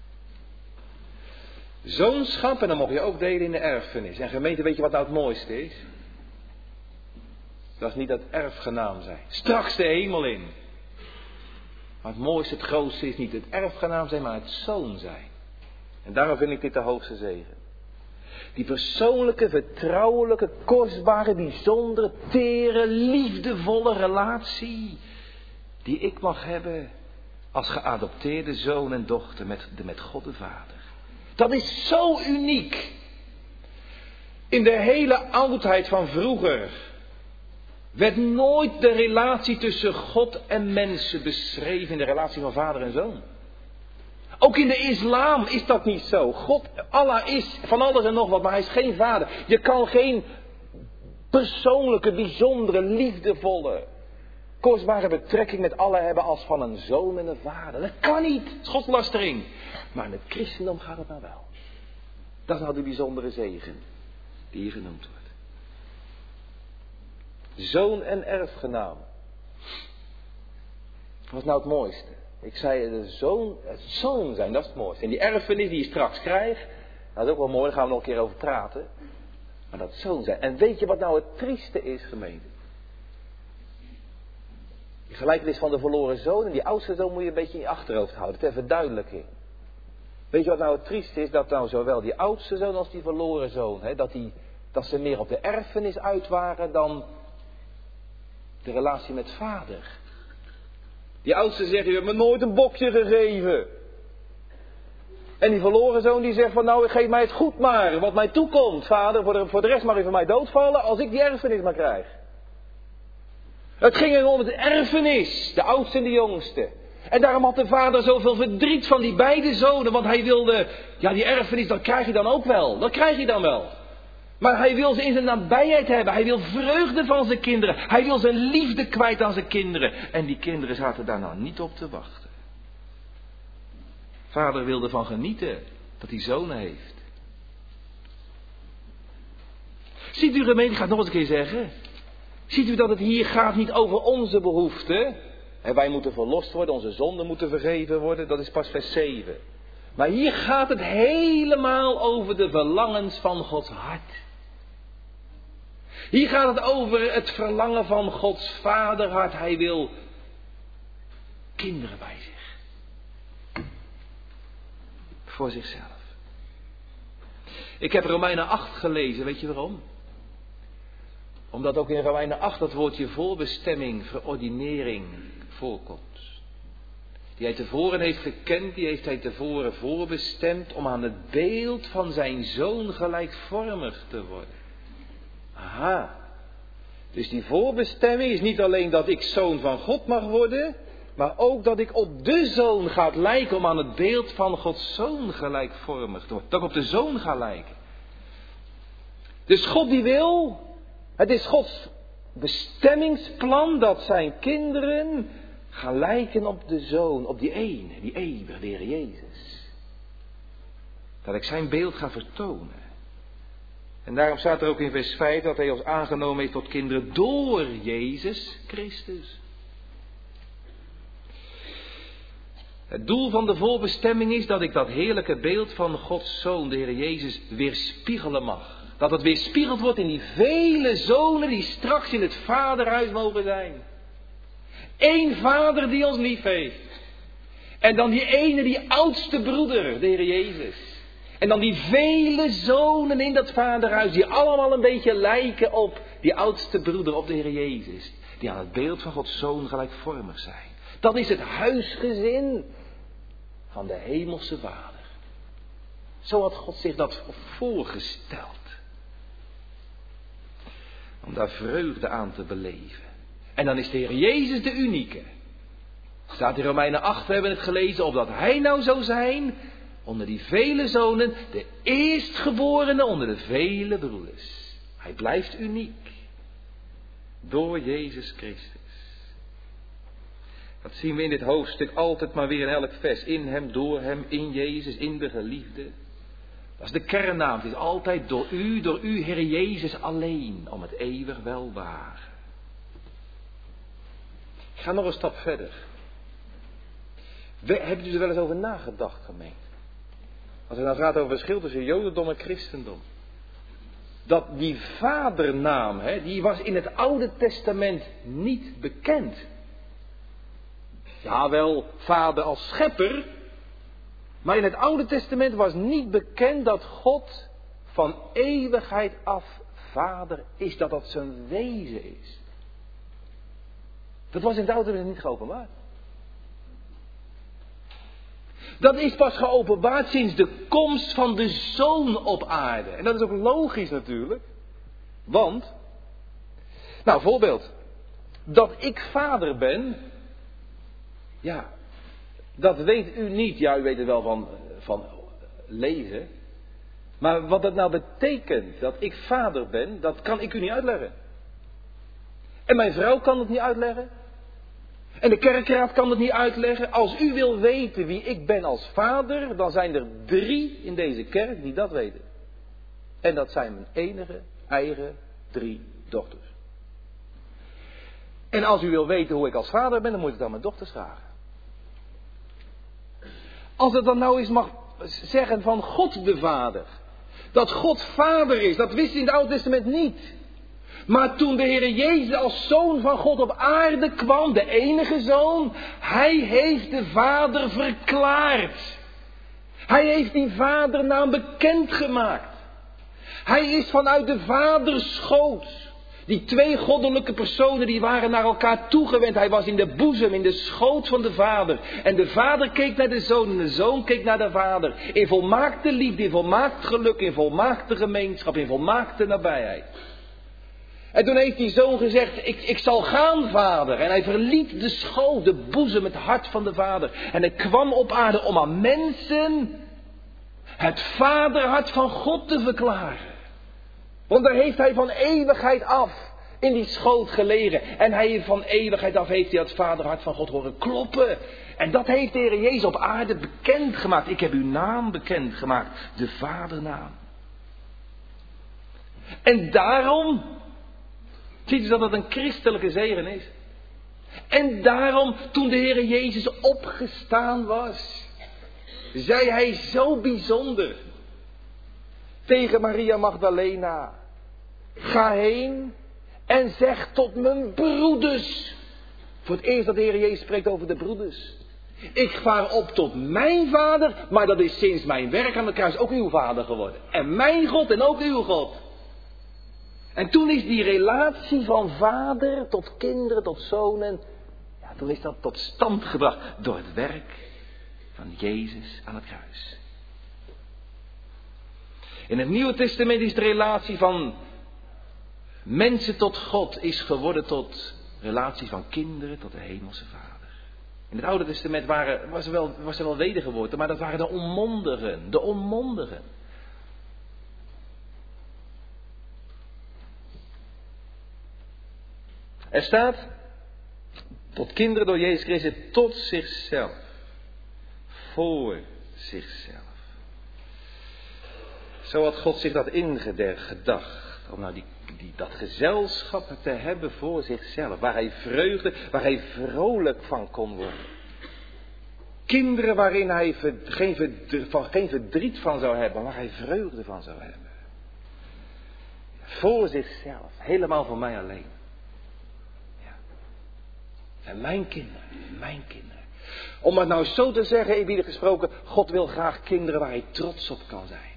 Zoonschap, en dan mocht je ook delen in de erfenis. En gemeente, weet je wat nou het mooiste is? Dat is niet dat erfgenaam zijn. Straks de hemel in. Maar het mooiste, het grootste is niet het erfgenaam zijn, maar het zoon zijn. En daarom vind ik dit de hoogste zegen. Die persoonlijke, vertrouwelijke, kostbare, bijzondere, tere, liefdevolle relatie. Die ik mag hebben als geadopteerde zoon en dochter met, met God de Vader. Dat is zo uniek. In de hele oudheid van vroeger werd nooit de relatie tussen God en mensen beschreven in de relatie van vader en zoon. Ook in de islam is dat niet zo. God, Allah is van alles en nog wat, maar hij is geen vader. Je kan geen persoonlijke, bijzondere, liefdevolle, kostbare betrekking met Allah hebben als van een zoon en een vader. Dat kan niet. Het is godslastering. Maar in het christendom gaat het nou wel. Dat is nou de bijzondere zegen die hier genoemd wordt. Zoon en erfgenaam. Wat is nou het mooiste? Ik zei de zoon, het zoon zijn, dat is het mooiste. En die erfenis die je straks krijgt, dat is ook wel mooi, daar gaan we nog een keer over praten. Maar dat zoon zijn. En weet je wat nou het trieste is, gemeente? Die gelijkenis van de verloren zoon en die oudste zoon moet je een beetje in je achterhoofd houden, ter verduidelijking. Weet je wat nou het trieste is? Dat nou zowel die oudste zoon als die verloren zoon, hè, dat, die, dat ze meer op de erfenis uit waren dan de relatie met vader. Die oudste zegt, je hebt me nooit een bokje gegeven. En die verloren zoon die zegt van, nou geef mij het goed maar, wat mij toekomt, vader. Voor de, voor de rest mag je van mij doodvallen als ik die erfenis maar krijg. Het ging er om het erfenis, de oudste en de jongste. En daarom had de vader zoveel verdriet van die beide zonen, want hij wilde, ja die erfenis, dat krijg je dan ook wel, dat krijg je dan wel. Maar hij wil ze in zijn nabijheid hebben. Hij wil vreugde van zijn kinderen. Hij wil zijn liefde kwijt aan zijn kinderen. En die kinderen zaten daar nou niet op te wachten. Vader wil ervan genieten dat hij zonen heeft. Ziet u, gemeente, ik ga het nog eens een keer zeggen. Ziet u dat het hier gaat niet over onze behoeften? En wij moeten verlost worden, onze zonden moeten vergeven worden. Dat is pas vers zeven. Maar hier gaat het helemaal over de verlangens van Gods hart. Hier gaat het over het verlangen van Gods vaderhart. Hij wil kinderen bij zich. Voor zichzelf. Ik heb Romeinen acht gelezen, weet je waarom? Omdat ook in Romeinen acht dat woordje voorbestemming, verordinering voorkomt. Die hij tevoren heeft gekend, die heeft hij tevoren voorbestemd om aan het beeld van zijn zoon gelijkvormig te worden. Aha. Dus die voorbestemming is niet alleen dat ik zoon van God mag worden, maar ook dat ik op de zoon ga lijken om aan het beeld van Gods zoon gelijkvormig te worden. Dat ik op de zoon ga lijken. Dus God die wil, het is Gods bestemmingsplan dat zijn kinderen gaan lijken op de zoon, op die ene, die eeuwige, de Heer Jezus. Dat ik zijn beeld ga vertonen. En daarom staat er ook in vers vijf dat hij ons aangenomen heeft tot kinderen door Jezus Christus. Het doel van de voorbestemming is dat ik dat heerlijke beeld van Gods Zoon, de Heer Jezus, weerspiegelen mag. Dat het weerspiegeld wordt in die vele zonen die straks in het vaderhuis mogen zijn. Eén vader die ons lief heeft. En dan die ene, die oudste broeder, de Heer Jezus. En dan die vele zonen in dat vaderhuis die allemaal een beetje lijken op die oudste broeder, op de Heer Jezus. Die aan het beeld van Gods Zoon gelijkvormig zijn. Dat is het huisgezin van de hemelse Vader. Zo had God zich dat voorgesteld. Om daar vreugde aan te beleven. En dan is de Heer Jezus de unieke. Staat in Romeinen acht, we hebben het gelezen, opdat hij nou zou zijn, onder die vele zonen, de eerstgeborene onder de vele broeders. Hij blijft uniek. Door Jezus Christus. Dat zien we in dit hoofdstuk altijd maar weer in elk vers. In hem, door hem, in Jezus, in de geliefde. Dat is de kernnaam. Het is altijd door u, door u, Heer Jezus alleen, om het eeuwig welwaar. Ik ga nog een stap verder. Hebben u er wel eens over nagedacht, gemeente? Als het nou gaat over het verschil tussen Jodendom en Christendom. Dat die vadernaam, hè, die was in het Oude Testament niet bekend. Ja, wel vader als schepper. Maar in het Oude Testament was niet bekend dat God van eeuwigheid af vader is. Dat dat zijn wezen is. Dat was in het Oude Testament niet geopenbaard. Dat is pas geopenbaard sinds de komst van de Zoon op aarde. En dat is ook logisch natuurlijk. Want, nou voorbeeld. Dat ik vader ben. Ja, dat weet u niet. Ja, u weet het wel van, van lezen. Maar wat dat nou betekent, dat ik vader ben, dat kan ik u niet uitleggen. En mijn vrouw kan het niet uitleggen. En de kerkraad kan het niet uitleggen. Als u wil weten wie ik ben als vader, dan zijn er drie in deze kerk die dat weten. En dat zijn mijn enige, eigen drie dochters. En als u wil weten hoe ik als vader ben, dan moet ik het aan mijn dochters vragen. Als het dan nou eens mag zeggen van God de Vader. Dat God vader is, dat wist hij in het Oude Testament niet. Maar toen de Heer Jezus als Zoon van God op aarde kwam, de enige Zoon, hij heeft de Vader verklaard. Hij heeft die vadernaam bekendgemaakt. Hij is vanuit de Vaders schoot. Die twee goddelijke personen die waren naar elkaar toegewend. Hij was in de boezem, in de schoot van de Vader. En de Vader keek naar de Zoon en de Zoon keek naar de Vader. In volmaakte liefde, in volmaakt geluk, in volmaakte gemeenschap, in volmaakte nabijheid. En toen heeft die Zoon gezegd, ik, ik zal gaan, Vader. En hij verliet de schoot, de boezem, het hart van de Vader. En hij kwam op aarde om aan mensen het vaderhart van God te verklaren. Want daar heeft hij van eeuwigheid af In die schoot gelegen. En hij heeft van eeuwigheid af heeft hij het vaderhart van God horen kloppen. En dat heeft de Heer Jezus op aarde bekendgemaakt. Ik heb uw naam bekendgemaakt. De vadernaam. En daarom, ziet u dat het een christelijke zegen is. En daarom, toen de Heer Jezus opgestaan was, zei hij zo bijzonder tegen Maria Magdalena: ga heen en zeg tot mijn broeders. Voor het eerst dat de Heer Jezus spreekt over de broeders. Ik vaar op tot mijn vader, maar dat is sinds mijn werk aan het kruis ook uw vader geworden. En mijn God en ook uw God. En toen is die relatie van vader tot kinderen, tot zonen, ja, toen is dat tot stand gebracht door het werk van Jezus aan het kruis. In het Nieuwe Testament is de relatie van mensen tot God is geworden tot relatie van kinderen tot de hemelse vader. In het Oude Testament waren, was, er wel, was er wel wedergeboorte, maar dat waren de onmondigen, de onmondigen. Er staat, tot kinderen door Jezus Christus, tot zichzelf. Voor zichzelf. Zo had God zich dat ingedacht. Om nou die, die, dat gezelschap te hebben voor zichzelf. Waar hij vreugde, waar hij vrolijk van kon worden. Kinderen waarin hij ver, geen, verdriet, van, geen verdriet van zou hebben, waar hij vreugde van zou hebben. Voor zichzelf. Helemaal voor mij alleen. En mijn kinderen, mijn kinderen. Om het nou zo te zeggen, eerbiedig gesproken, God wil graag kinderen waar hij trots op kan zijn.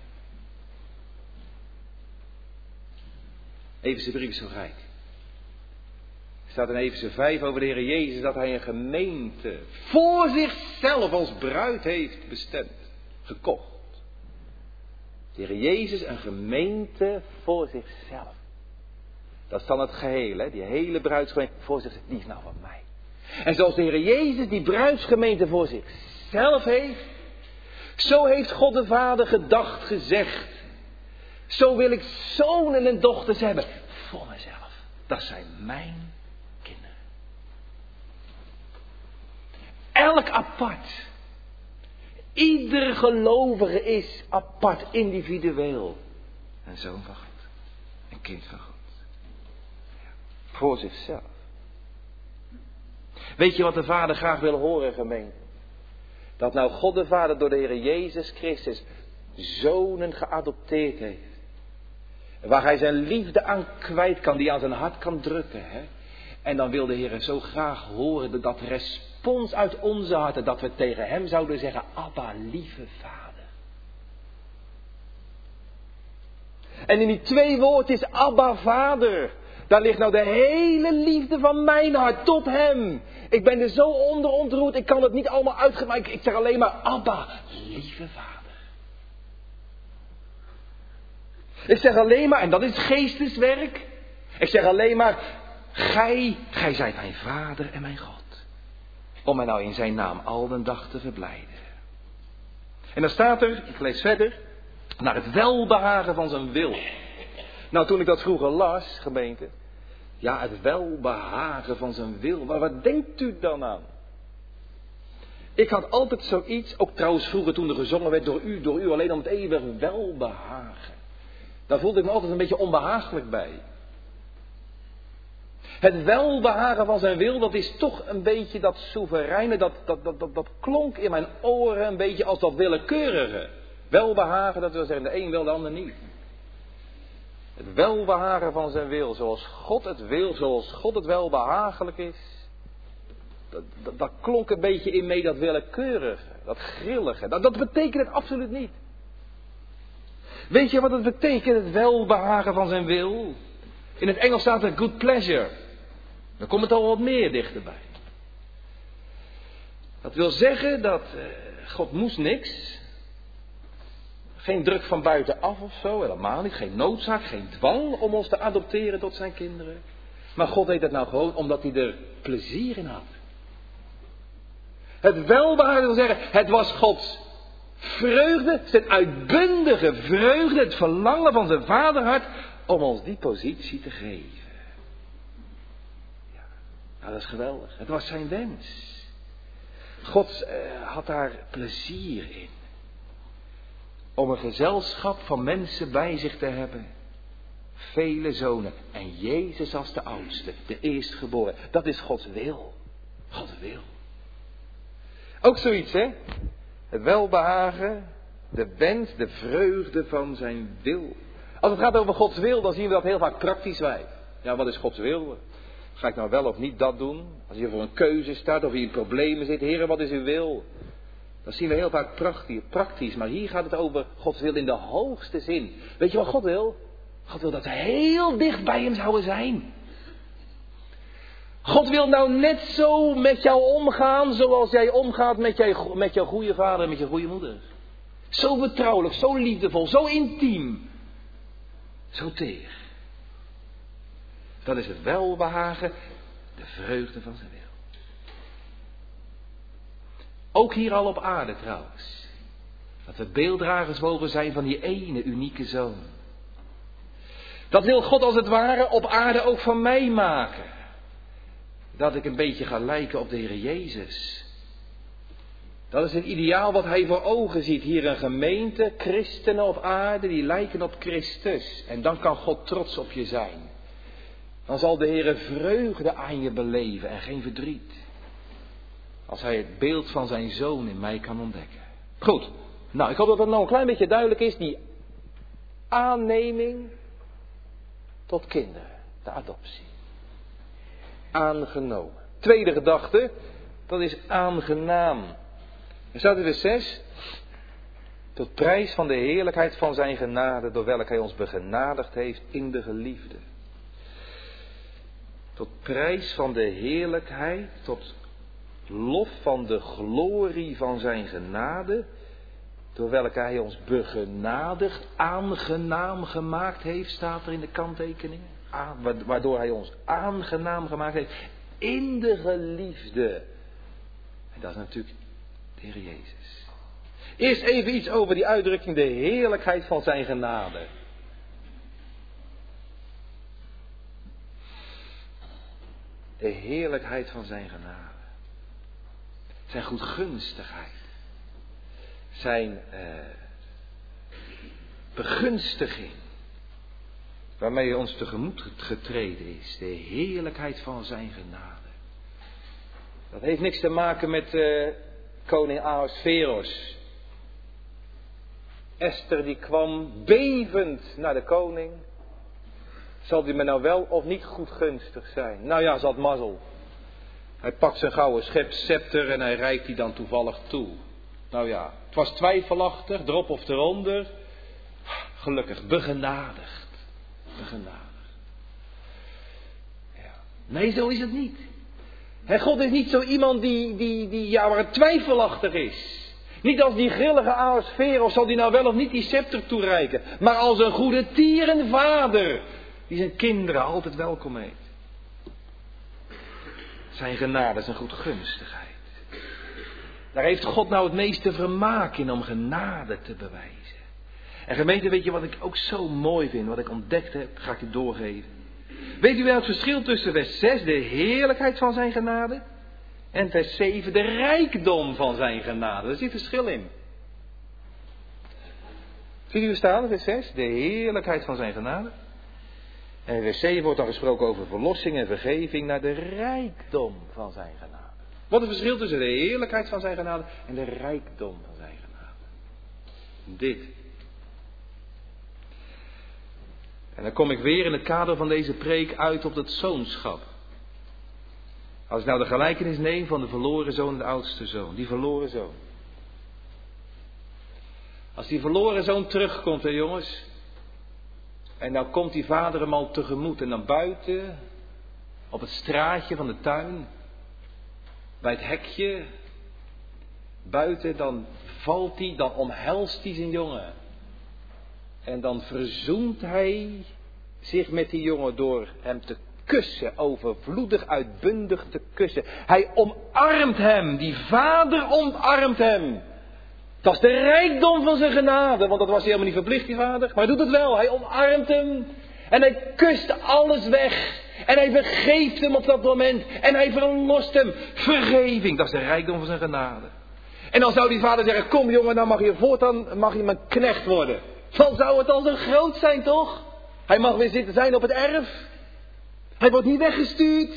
Efeze brief is zo rijk. Er staat in Efeze vijf over de Heer Jezus dat hij een gemeente voor zichzelf als bruid heeft bestemd, gekocht. De Heer Jezus een gemeente voor zichzelf. Dat is dan het geheel, hè? Die hele bruidsgemeente voor zichzelf, die is nou van mij. En zoals de Heer Jezus die bruidsgemeente voor zichzelf heeft, zo heeft God de Vader gedacht, gezegd. Zo wil ik zonen en dochters hebben voor mezelf. Dat zijn mijn kinderen. Elk apart. Ieder gelovige is apart, individueel. Een zoon van God. Een kind van God. Ja, voor zichzelf. Weet je wat de Vader graag wil horen, gemeente? Dat nou God de Vader door de Heer Jezus Christus zonen geadopteerd heeft. Waar hij zijn liefde aan kwijt kan, die aan zijn hart kan drukken. Hè? En dan wil de Heer zo graag horen dat respons uit onze harten, dat we tegen hem zouden zeggen: Abba, lieve Vader. En in die twee woorden is Abba, Vader. Daar ligt nou de hele liefde van mijn hart tot hem. Ik ben er zo onder ontroerd, ik kan het niet allemaal uitgemaakt. Ik zeg alleen maar: Abba, lieve Vader. Ik zeg alleen maar, en dat is geesteswerk. Ik zeg alleen maar: Gij, gij zijt mijn Vader en mijn God. Om mij nou in zijn naam al den dag te verblijden. En dan staat er, ik lees verder, naar het welbehagen van zijn wil. Nou, toen ik dat vroeger las, gemeente. Ja, het welbehagen van zijn wil. Maar wat denkt u dan aan? Ik had altijd zoiets, ook trouwens vroeger toen er gezongen werd door u, door u alleen om het eeuwig welbehagen. Daar voelde ik me altijd een beetje onbehagelijk bij. Het welbehagen van zijn wil, dat is toch een beetje dat soevereine, dat, dat, dat, dat, dat klonk in mijn oren een beetje als dat willekeurige. Welbehagen, dat wil zeggen, de een wil, de ander niet. Het welbehagen van zijn wil, zoals God het wil, zoals God het welbehagelijk is. Dat, dat, dat klonk een beetje in mee, dat willekeurige, dat grillige. Dat, dat betekent het absoluut niet. Weet je wat het betekent, het welbehagen van zijn wil? In het Engels staat er good pleasure. Dan komt het al wat meer dichterbij. Dat wil zeggen dat uh, God moest niks. Geen druk van buitenaf of zo, helemaal niet. Geen noodzaak, geen dwang om ons te adopteren tot zijn kinderen. Maar God deed dat nou gewoon omdat hij er plezier in had. Het welbehagen wil zeggen, het was Gods vreugde, zijn uitbundige vreugde, het verlangen van zijn vaderhart om ons die positie te geven. Nou, dat is geweldig. Het was zijn wens. God uh, had daar plezier in. Om een gezelschap van mensen bij zich te hebben. Vele zonen. En Jezus als de oudste. De eerstgeboren. Dat is Gods wil. Gods wil. Ook zoiets, hè? Het welbehagen. De wens, de vreugde van zijn wil. Als het gaat over Gods wil, dan zien we dat heel vaak praktisch wij. Ja, wat is Gods wil? Ga ik nou wel of niet dat doen? Als je voor een keuze staat of je in problemen zit. Heren, wat is uw wil? Dat zien we heel vaak praktisch. Maar hier gaat het over Gods wil in de hoogste zin. Weet je wat God wil? God wil dat we heel dicht bij hem zouden zijn. God wil nou net zo met jou omgaan zoals jij omgaat met, jij, met jouw goede vader en met je goede moeder. Zo vertrouwelijk, zo liefdevol, zo intiem. Zo teer. Dat is het welbehagen, de vreugde van zijn wil. Ook hier al op aarde trouwens. Dat we beelddragers mogen zijn van die ene unieke zoon. Dat wil God als het ware op aarde ook van mij maken. Dat ik een beetje ga lijken op de Heer Jezus. Dat is een ideaal wat hij voor ogen ziet. Hier een gemeente, christenen op aarde, die lijken op Christus. En dan kan God trots op je zijn. Dan zal de Heer vreugde aan je beleven en geen verdriet. Als hij het beeld van zijn zoon in mij kan ontdekken. Goed, nou ik hoop dat het nou een klein beetje duidelijk is. Die aanneming tot kinderen, de adoptie. Aangenomen. Tweede gedachte, dat is aangenaam. Er staat in vers zes. Tot prijs van de heerlijkheid van zijn genade, door welke hij ons begenadigd heeft in de geliefde. Tot prijs van de heerlijkheid, tot lof van de glorie van zijn genade, door welke hij ons begenadigd, aangenaam gemaakt heeft, staat er in de kanttekeningen. Waardoor hij ons aangenaam gemaakt heeft in de geliefde. En dat is natuurlijk de Heer Jezus. Eerst even iets over die uitdrukking, de heerlijkheid van zijn genade. De heerlijkheid van zijn genade. Zijn goedgunstigheid. Zijn eh, begunstiging. Waarmee ons tegemoet getreden is. De heerlijkheid van zijn genade. Dat heeft niks te maken met uh, koning Ahasveros. Esther die kwam bevend naar de koning. Zal die me nou wel of niet goedgunstig zijn? Nou ja, ze had mazzel. Hij pakt zijn gouden schep, scepter en hij reikt die dan toevallig toe. Nou ja, het was twijfelachtig, erop of eronder. Gelukkig, begenadigd. Begenadigd. Ja. Nee, zo is het niet. He, God is niet zo iemand die, die, die ja, waar het twijfelachtig is. Niet als die grillige Ahasveros zal die nou wel of niet die scepter toereiken. Maar als een goede tierenvader die zijn kinderen altijd welkom heet. Zijn genade, zijn goedgunstigheid. Daar heeft God nou het meeste vermaak in om genade te bewijzen. En gemeente, weet je wat ik ook zo mooi vind, wat ik ontdekt heb, ga ik je doorgeven. Weet u wel het verschil tussen vers zes, de heerlijkheid van zijn genade, en vers zeven, de rijkdom van zijn genade. Er zit verschil in. Ziet u staan, vers zes, de heerlijkheid van zijn genade. En in vers zeven wordt dan gesproken over verlossing en vergeving naar de rijkdom van zijn genade. Wat is het verschil tussen de heerlijkheid van zijn genade en de rijkdom van zijn genade? Dit. En dan kom ik weer in het kader van deze preek uit op het zoonschap. Als ik nou de gelijkenis neem van de verloren zoon en de oudste zoon. Die verloren zoon. Als die verloren zoon terugkomt, hè jongens. En nou komt die vader hem al tegemoet. En dan buiten, op het straatje van de tuin. Bij het hekje. Buiten, dan valt hij, dan omhelst hij zijn jongen. En dan verzoent hij zich met die jongen door hem te kussen, overvloedig, uitbundig te kussen. Hij omarmt hem, die vader omarmt hem. Dat is de rijkdom van zijn genade, want dat was hij helemaal niet verplicht, die vader. Maar hij doet het wel, hij omarmt hem en hij kust alles weg. En hij vergeeft hem op dat moment. En hij verlost hem. Vergeving, dat is de rijkdom van zijn genade. En dan zou die vader zeggen, kom jongen, dan mag je voortaan mag je mijn knecht worden. Dan zou het al zo groot zijn, toch? Hij mag weer zitten zijn op het erf. Hij wordt niet weggestuurd.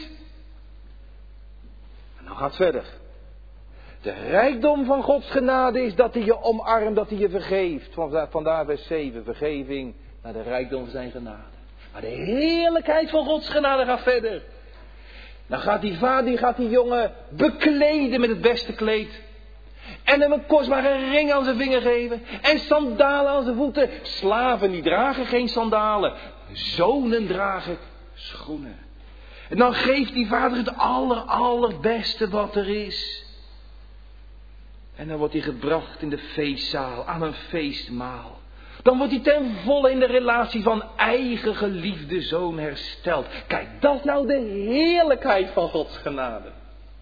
En dan gaat het verder. De rijkdom van Gods genade is dat hij je omarmt, dat hij je vergeeft. Vandaar vers zeven, vergeving naar de rijkdom van zijn genade. Maar de heerlijkheid van Gods genade gaat verder. Dan gaat die vader, die gaat die jongen bekleden met het beste kleed. En hem een kostbare ring aan zijn vinger geven. En sandalen aan zijn voeten. Slaven die dragen geen sandalen. Zonen dragen schoenen. En dan geeft die vader het aller, allerbeste wat er is. En dan wordt hij gebracht in de feestzaal, aan een feestmaal. Dan wordt hij ten volle in de relatie van eigen geliefde zoon hersteld. Kijk, dat is nou de heerlijkheid van Gods genade.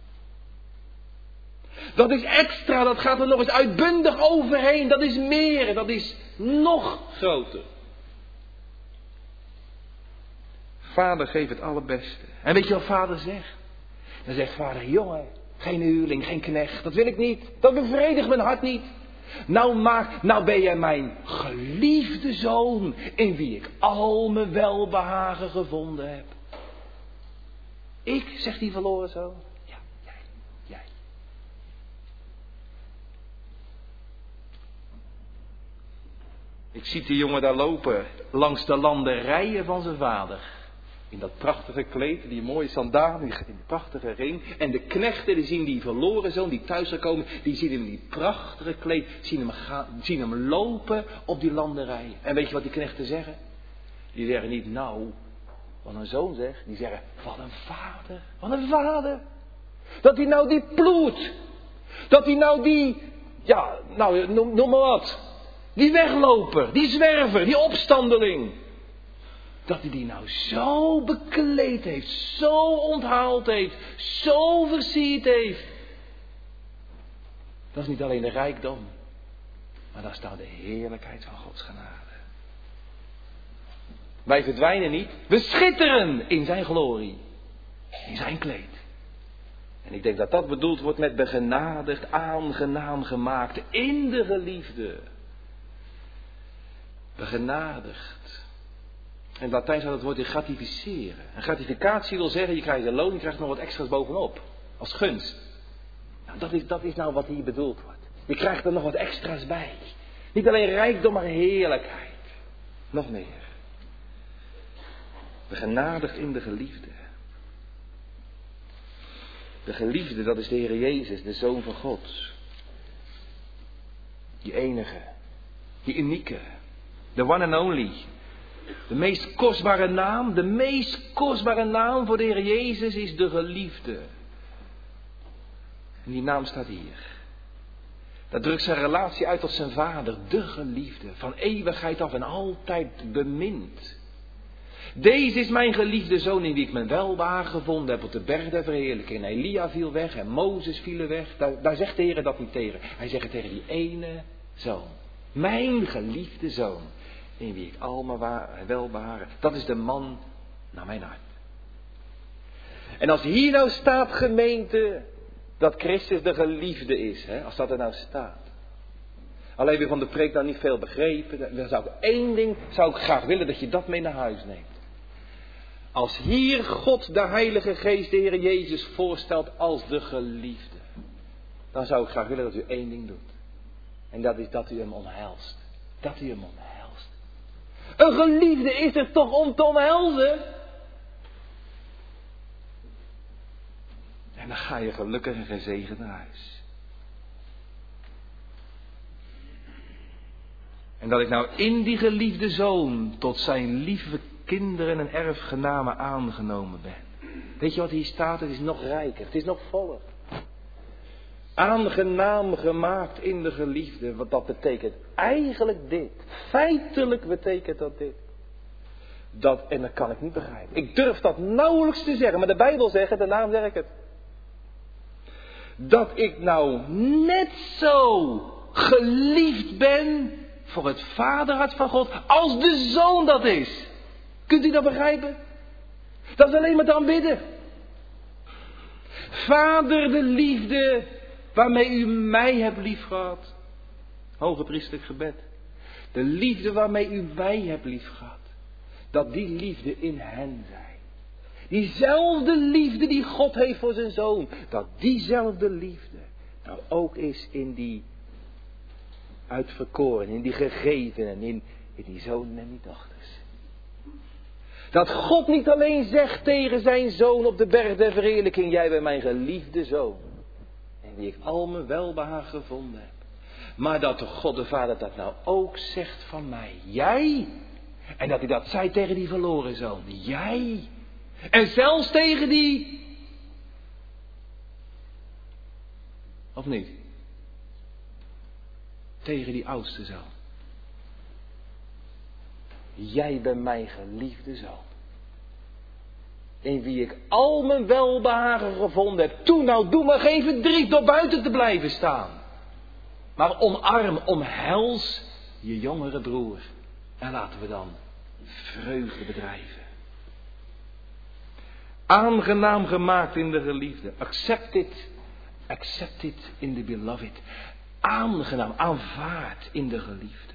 Dat is extra, dat gaat er nog eens uitbundig overheen. Dat is meer, dat is nog groter. Vader geeft het allerbeste. En weet je wat vader zegt? Dan zegt vader, jongen, geen huurling, geen knecht, dat wil ik niet. Dat bevredigt mijn hart niet. Nou, maak, nou ben jij mijn geliefde zoon, in wie ik al mijn welbehagen gevonden heb. Ik, zegt die verloren zoon. Ja, jij, jij. Ik zie die jongen daar lopen, langs de landerijen van zijn vader. In dat prachtige kleed, die mooie sandalen, in die prachtige ring. En de knechten, die zien die verloren zoon, die thuis gekomen, die zien hem in die prachtige kleed, zien hem, gaan, zien hem lopen op die landerijen. En weet je wat die knechten zeggen? Die zeggen niet, nou, wat een zoon zegt. Die zeggen, wat een vader, wat een vader. Dat hij nou die ploert. Dat hij nou die, ja, nou, noem, noem maar wat. Die wegloper, die zwerver, die opstandeling. Dat hij die nou zo bekleed heeft, zo onthaald heeft, zo versierd heeft. Dat is niet alleen de rijkdom, maar daar staat de heerlijkheid van Gods genade. Wij verdwijnen niet, we schitteren in zijn glorie, in zijn kleed. En ik denk dat dat bedoeld wordt met begenadigd, aangenaam gemaakt, in de geliefde. Begenadigd. In het Latijn staat het woord gratificeren. En gratificatie wil zeggen, je krijgt een loon, je krijgt nog wat extra's bovenop. Als gunst. Nou, dat is, dat is nou wat hier bedoeld wordt. Je krijgt er nog wat extra's bij. Niet alleen rijkdom, maar heerlijkheid. Nog meer. Begenadigd in de geliefde. De geliefde, dat is de Heer Jezus, de Zoon van God. Die enige. Die unieke. The one and only. De meest kostbare naam, de meest kostbare naam voor de Heer Jezus is de geliefde. En die naam staat hier. Dat drukt zijn relatie uit tot zijn vader, de geliefde. Van eeuwigheid af en altijd bemind. Deze is mijn geliefde zoon in wie ik mijn welbehagen gevonden heb op de berg der verheerlijking. En Elia viel weg en Mozes viel weg. Daar, daar zegt de Heer dat niet tegen. Hij zegt het tegen die ene zoon. Mijn geliefde zoon. In wie ik al mijn welbehagen. Dat is de man naar mijn hart. En als hier nou staat, gemeente, dat Christus de geliefde is. Hè, als dat er nou staat. Alleen weer van de preek nou niet veel begrepen. Dan zou ik één ding, zou ik graag willen dat je dat mee naar huis neemt. Als hier God de Heilige Geest, de Heer Jezus, voorstelt als de geliefde. Dan zou ik graag willen dat u één ding doet. En dat is dat u hem omhelst. Dat u hem omhelst. Een geliefde is er toch om te omhelzen? En dan ga je gelukkig en gezegend naar huis. En dat ik nou in die geliefde zoon tot zijn lieve kinderen en erfgenamen aangenomen ben. Weet je wat hier staat? Het is nog rijker, het is nog voller. Aangenaam gemaakt in de geliefde. Wat dat betekent eigenlijk dit. Feitelijk betekent dat dit. Dat, en dat kan ik niet begrijpen. Ik durf dat nauwelijks te zeggen. Maar de Bijbel zegt het en daarom zeg ik het. Dat ik nou net zo geliefd ben voor het vaderhart van God als de zoon dat is. Kunt u dat begrijpen? Dat is alleen maar te aanbidden. Vader, de liefde waarmee u mij hebt liefgehad. Hoge priestelijk gebed. De liefde waarmee u mij hebt liefgehad. Dat die liefde in hen zij. Diezelfde liefde die God heeft voor zijn zoon. Dat diezelfde liefde nou ook is in die uitverkorenen, in die gegevenen, in, in die zonen en die dochters. Dat God niet alleen zegt tegen zijn zoon op de berg der verheerlijking: jij bent mijn geliefde zoon, in wie ik al mijn welbehagen gevonden heb. Maar dat de God de Vader dat nou ook zegt van mij. Jij. En dat hij dat zei tegen die verloren zoon. Jij. En zelfs tegen die. Of niet? Tegen die oudste zoon. Jij bent mijn geliefde zoon. In wie ik al mijn welbehagen gevonden heb. Toen nou, doe maar geen verdriet door buiten te blijven staan. Maar omarm, omhels je jongere broer. En laten we dan vreugde bedrijven. Aangenaam gemaakt in de geliefde. Accept it. Accept it in the beloved. Aangenaam, aanvaard in de geliefde.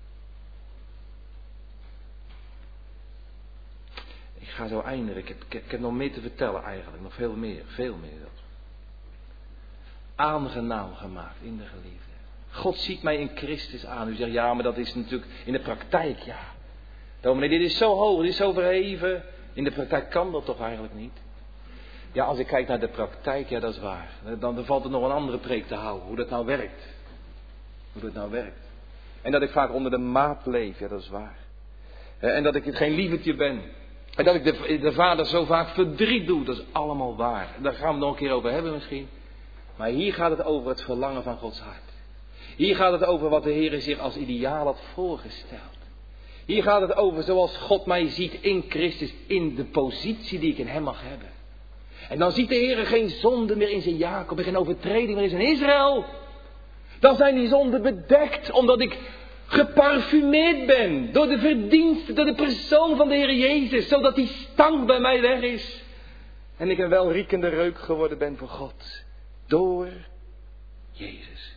Ik ga zo eindigen. Ik heb, ik, ik heb nog meer te vertellen eigenlijk. Nog veel meer. Veel meer. Aangenaam gemaakt in de geliefde. God ziet mij in Christus aan. U zegt ja, maar dat is natuurlijk in de praktijk ja. Dominee, dit is zo hoog, dit is zo verheven. In de praktijk kan dat toch eigenlijk niet? Ja, als ik kijk naar de praktijk, ja dat is waar. Dan, dan valt er nog een andere preek te houden. Hoe dat nou werkt. Hoe dat nou werkt. En dat ik vaak onder de maat leef, ja dat is waar. En dat ik het geen lievertje ben. En dat ik de, de vader zo vaak verdriet doe, dat is allemaal waar. Daar gaan we het nog een keer over hebben misschien. Maar hier gaat het over het verlangen van Gods hart. Hier gaat het over wat de Heer zich als ideaal had voorgesteld. Hier gaat het over zoals God mij ziet in Christus, in de positie die ik in hem mag hebben. En dan ziet de Heer geen zonde meer in zijn Jacob, geen overtreding meer in zijn Israël. Dan zijn die zonden bedekt, omdat ik geparfumeerd ben door de verdienste, door de persoon van de Heer Jezus, zodat die stank bij mij weg is. En ik een welriekende reuk geworden ben voor God. Door Jezus.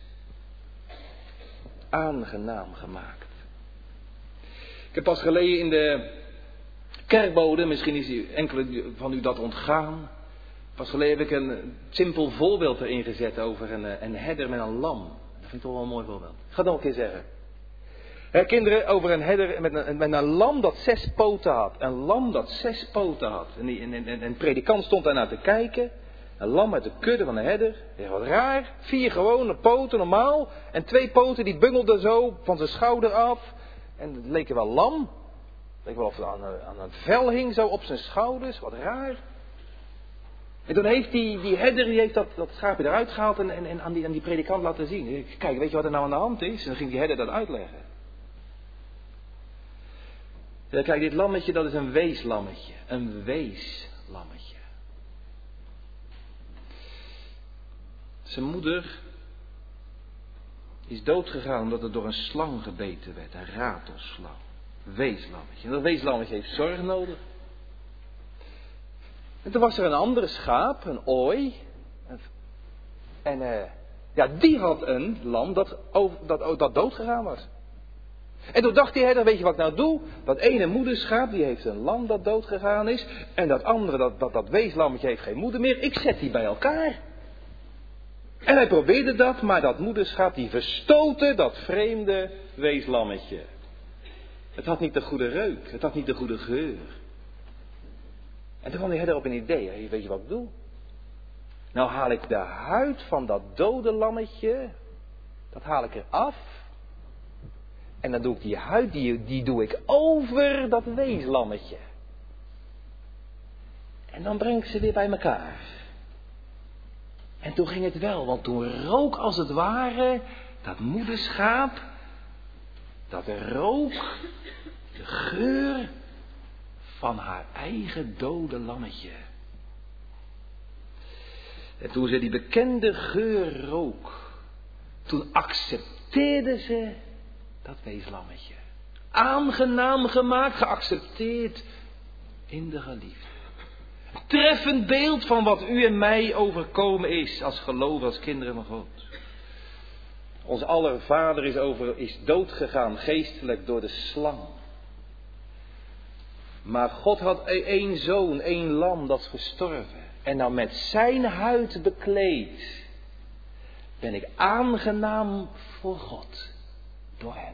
Aangenaam gemaakt. Ik heb pas geleden in de kerkbode, misschien is enkele van u dat ontgaan. Pas geleden heb ik een simpel voorbeeld erin gezet over een, een herder met een lam. Dat vind ik toch wel een mooi voorbeeld. Ik ga het nog een keer zeggen. He, kinderen, over een herder met een, met een lam dat zes poten had. Een lam dat zes poten had. En, die, en, en, en een predikant stond daarnaar te kijken. Een lam uit de kudde van een herder. Ja, wat raar. Vier gewone poten normaal. En twee poten die bungelden zo van zijn schouder af. En het leek wel lam. Het leek wel of het aan, aan een vel hing zo op zijn schouders. Wat raar. En toen heeft die, die herder die heeft dat, dat schaapje eruit gehaald en, en, en aan, die, aan die predikant laten zien. Kijk, weet je wat er nou aan de hand is? En dan ging die herder dat uitleggen. Ja, kijk, dit lammetje dat is een weeslammetje. Een weeslammetje. Zijn moeder is doodgegaan omdat het door een slang gebeten werd. Een ratelslang. Een weeslammetje. En dat weeslammetje heeft zorg nodig. En toen was er een andere schaap, een ooi. En uh, ja, die had een lam dat, dat, dat doodgegaan was. En toen dacht die herder, weet je wat ik nou doe? Dat ene moederschaap, die heeft een lam dat doodgegaan is. En dat andere, dat, dat, dat weeslammetje heeft geen moeder meer. Ik zet die bij elkaar. En hij probeerde dat, maar dat moederschaap die verstootte dat vreemde weeslammetje. Het had niet de goede reuk, het had niet de goede geur. En toen kwam die herder op een idee, weet je wat ik doe? Nou haal ik de huid van dat dode lammetje, dat haal ik eraf. En dan doe ik die huid, die, die doe ik over dat weeslammetje. En dan breng ik ze weer bij elkaar. En toen ging het wel, want toen rook als het ware dat moederschaap, dat rook de geur van haar eigen dode lammetje. En toen ze die bekende geur rook, toen accepteerde ze dat weeslammetje. Aangenaam gemaakt, geaccepteerd in de geliefde. Een treffend beeld van wat u en mij overkomen is als gelovigen, als kinderen van God. Ons aller vader is, over, is doodgegaan, geestelijk, door de slang. Maar God had één zoon, één lam, dat is gestorven. En nou met zijn huid bekleed ben ik aangenaam voor God, door hem.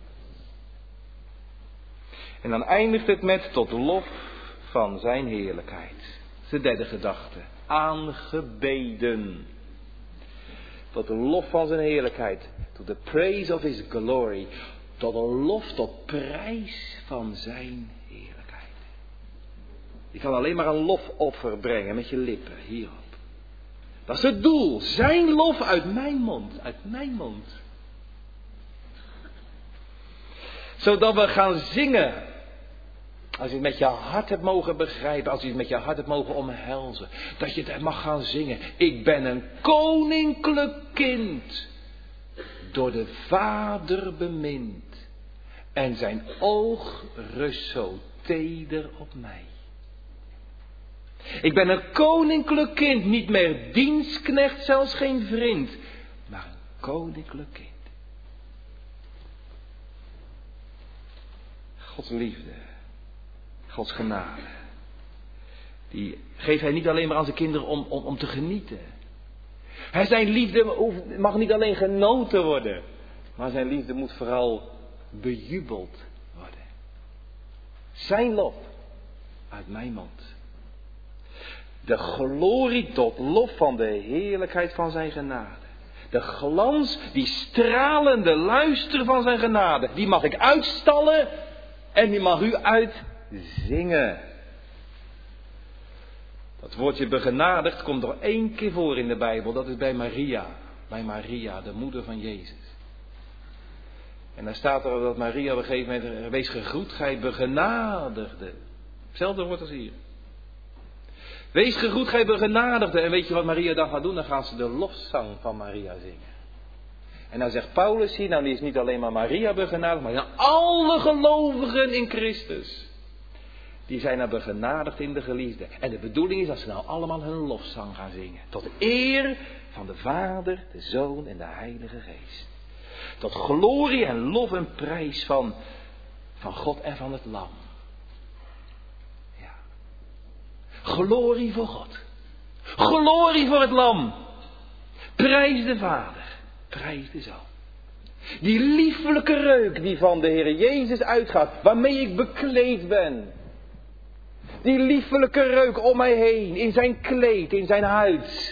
En dan eindigt het met tot lof van zijn heerlijkheid. Dat is de derde gedachte. Aangebeden. Tot de lof van zijn heerlijkheid. To the praise of his glory. Tot een lof, tot prijs van zijn heerlijkheid. Je kan alleen maar een lofoffer brengen met je lippen hierop. Dat is het doel. Zijn lof uit mijn mond. Uit mijn mond. Zodat we gaan zingen. Als je het met je hart hebt mogen begrijpen. Als je het met je hart hebt mogen omhelzen. Dat je het mag gaan zingen. Ik ben een koninklijk kind. Door de Vader bemind. En zijn oog rust zo teder op mij. Ik ben een koninklijk kind. Niet meer dienstknecht, zelfs geen vriend. Maar een koninklijk kind. Gods liefde. Gods genade. Die geeft hij niet alleen maar aan zijn kinderen om, om, om te genieten. Hij, zijn liefde mag niet alleen genoten worden. Maar zijn liefde moet vooral bejubeld worden. Zijn lof uit mijn mond. De glorie tot lof van de heerlijkheid van zijn genade. De glans, die stralende luister van zijn genade. Die mag ik uitstallen en die mag u uitzingen. Dat woordje begenadigd komt er één keer voor in de Bijbel. Dat is bij Maria. Bij Maria, de moeder van Jezus. En daar staat er dat Maria op een gegeven moment, wees gegroet, gij begenadigde. Hetzelfde woord als hier. Wees gegroet, gij begenadigde. En weet je wat Maria dan gaat doen? Dan gaan ze de lofzang van Maria zingen. En dan zegt Paulus hier, nou die is niet alleen maar Maria begenadigd, maar ja, alle gelovigen in Christus. Die zijn nou begenadigd in de geliefde. En de bedoeling is dat ze nou allemaal hun lofzang gaan zingen. Tot de eer van de Vader, de Zoon en de Heilige Geest. Tot glorie en lof en prijs van, van God en van het Lam. Ja. Glorie voor God. Glorie voor het Lam. Prijs de Vader. Prijs de Zoon. Die liefelijke reuk die van de Heer Jezus uitgaat. Waarmee ik bekleed ben. Die liefelijke reuk om mij heen. In zijn kleed, in zijn huid.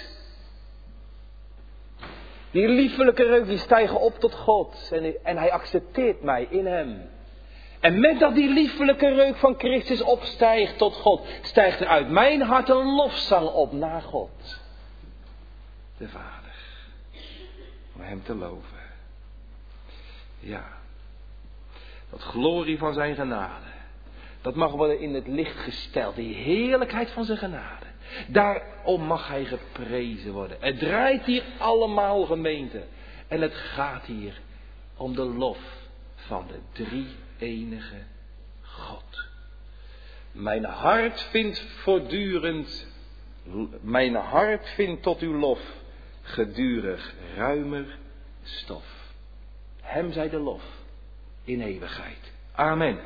Die liefelijke reuk die stijgt op tot God. En, en hij accepteert mij in hem. En met dat die liefelijke reuk van Christus opstijgt tot God. Stijgt er uit mijn hart een lofzang op naar God. De Vader. Om hem te loven. Ja. Dat glorie van zijn genade. Dat mag worden in het licht gesteld. Die heerlijkheid van zijn genade. Daarom mag hij geprezen worden. Het draait hier allemaal, gemeente. En het gaat hier om de lof van de drie enige God. Mijn hart vindt voortdurend. Mijn hart vindt tot uw lof gedurig ruimer stof. Hem zij de lof in eeuwigheid. Amen.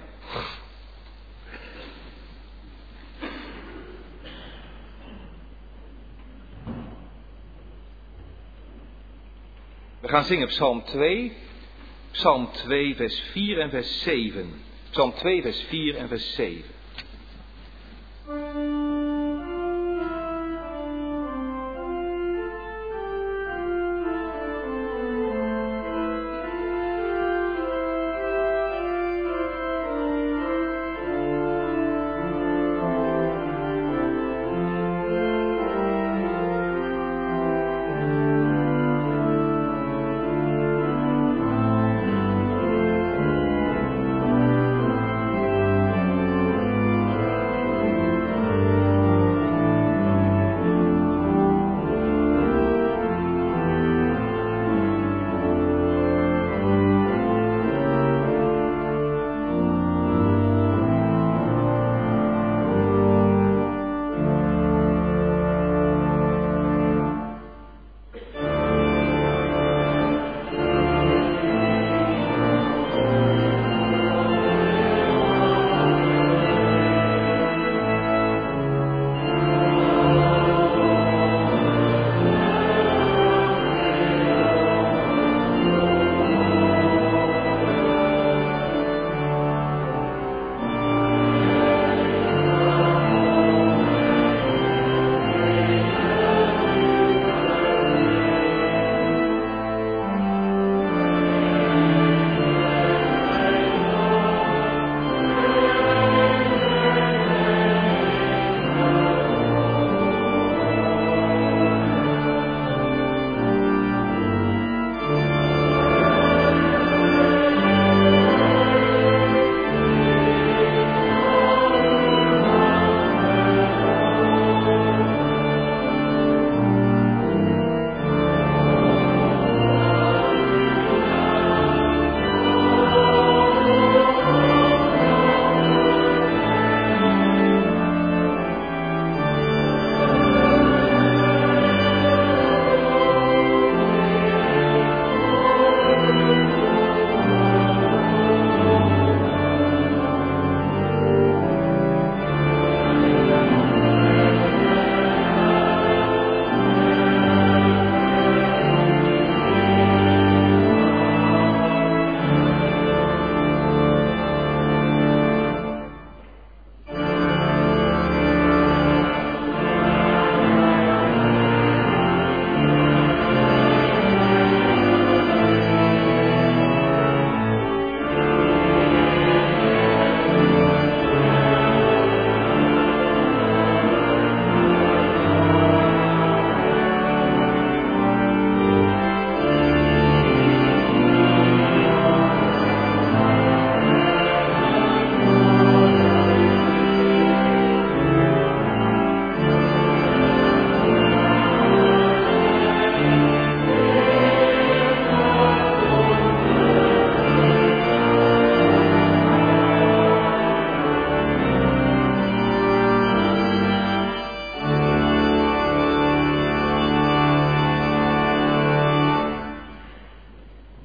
We gaan zingen Psalm twee. Psalm twee vers vier en vers zeven. Psalm twee vers vier en vers zeven.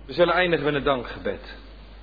We zullen eindigen met een dankgebed.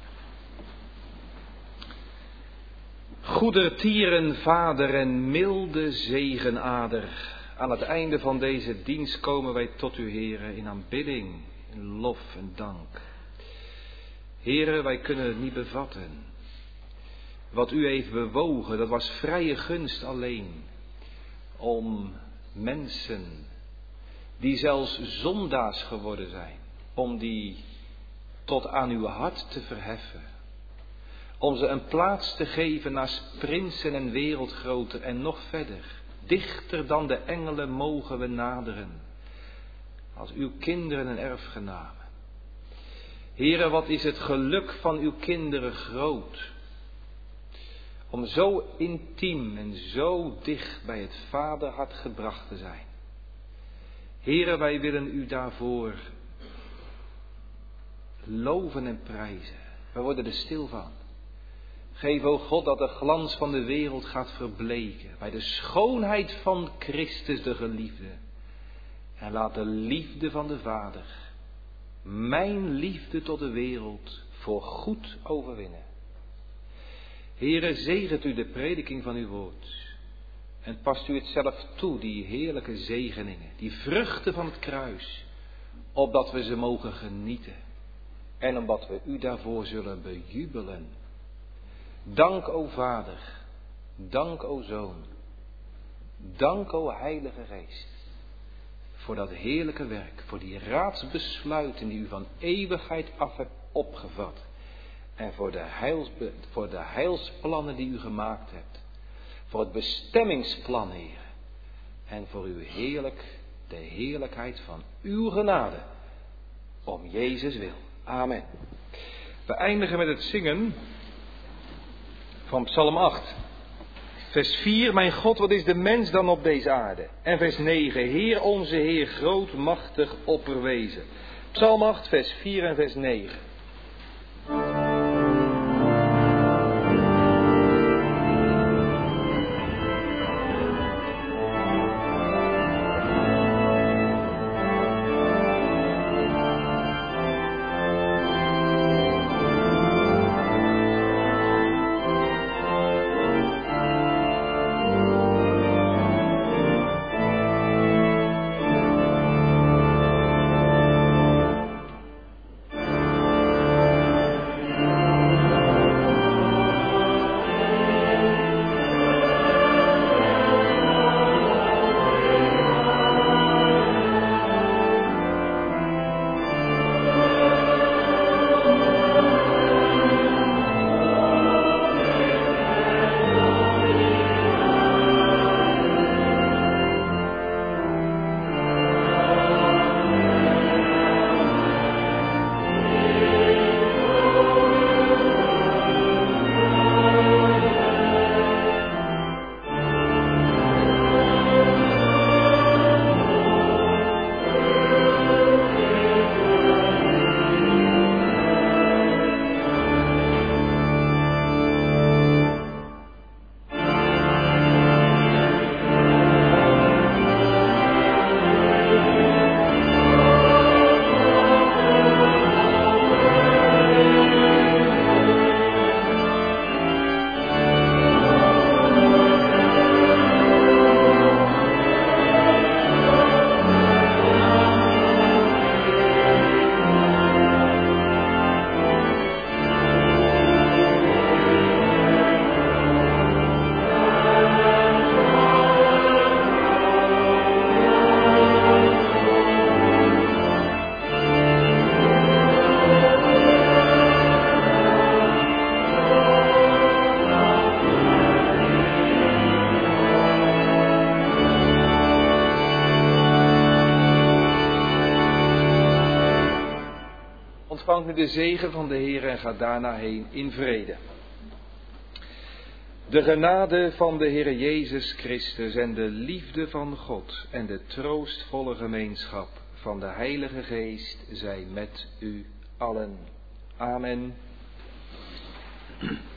Goedertieren, Vader en milde zegenader. Aan het einde van deze dienst komen wij tot u, Heere, in aanbidding, in lof en dank. Heere, wij kunnen het niet bevatten. Wat u heeft bewogen, dat was vrije gunst alleen. Om mensen, die zelfs zondaars geworden zijn, om die tot aan uw hart te verheffen. Om ze een plaats te geven naast prinsen en wereldgroten en nog verder. Dichter dan de engelen mogen we naderen. Als uw kinderen en erfgenamen. Heere, wat is het geluk van uw kinderen groot. Om zo intiem en zo dicht bij het Vaderhart gebracht te zijn. Heere, wij willen u daarvoor loven en prijzen. We worden er stil van. Geef, o God, dat de glans van de wereld gaat verbleken bij de schoonheid van Christus de geliefde. En laat de liefde van de Vader, mijn liefde tot de wereld, voor goed overwinnen. Heere, zegent u de prediking van uw woord. En past u het zelf toe, die heerlijke zegeningen, die vruchten van het kruis, opdat we ze mogen genieten. En omdat we u daarvoor zullen bejubelen. Dank, o Vader, dank, o Zoon, dank, o Heilige Geest, voor dat heerlijke werk, voor die raadsbesluiten die u van eeuwigheid af hebt opgevat, en voor de, heils, voor de heilsplannen die u gemaakt hebt, voor het bestemmingsplan, Heer, en voor uw heerlijk, de heerlijkheid van uw genade, om Jezus wil. Amen. We eindigen met het zingen van Psalm acht. Vers vier, mijn God, wat is de mens dan op deze aarde? En vers negen, Heer onze Heer, groot, machtig, opperwezen. Psalm acht, vers vier en vers negen. Ontvangt nu de zegen van de Heer en gaat daarna heen in vrede. De genade van de Heer Jezus Christus en de liefde van God en de troostvolle gemeenschap van de Heilige Geest zij met u allen. Amen.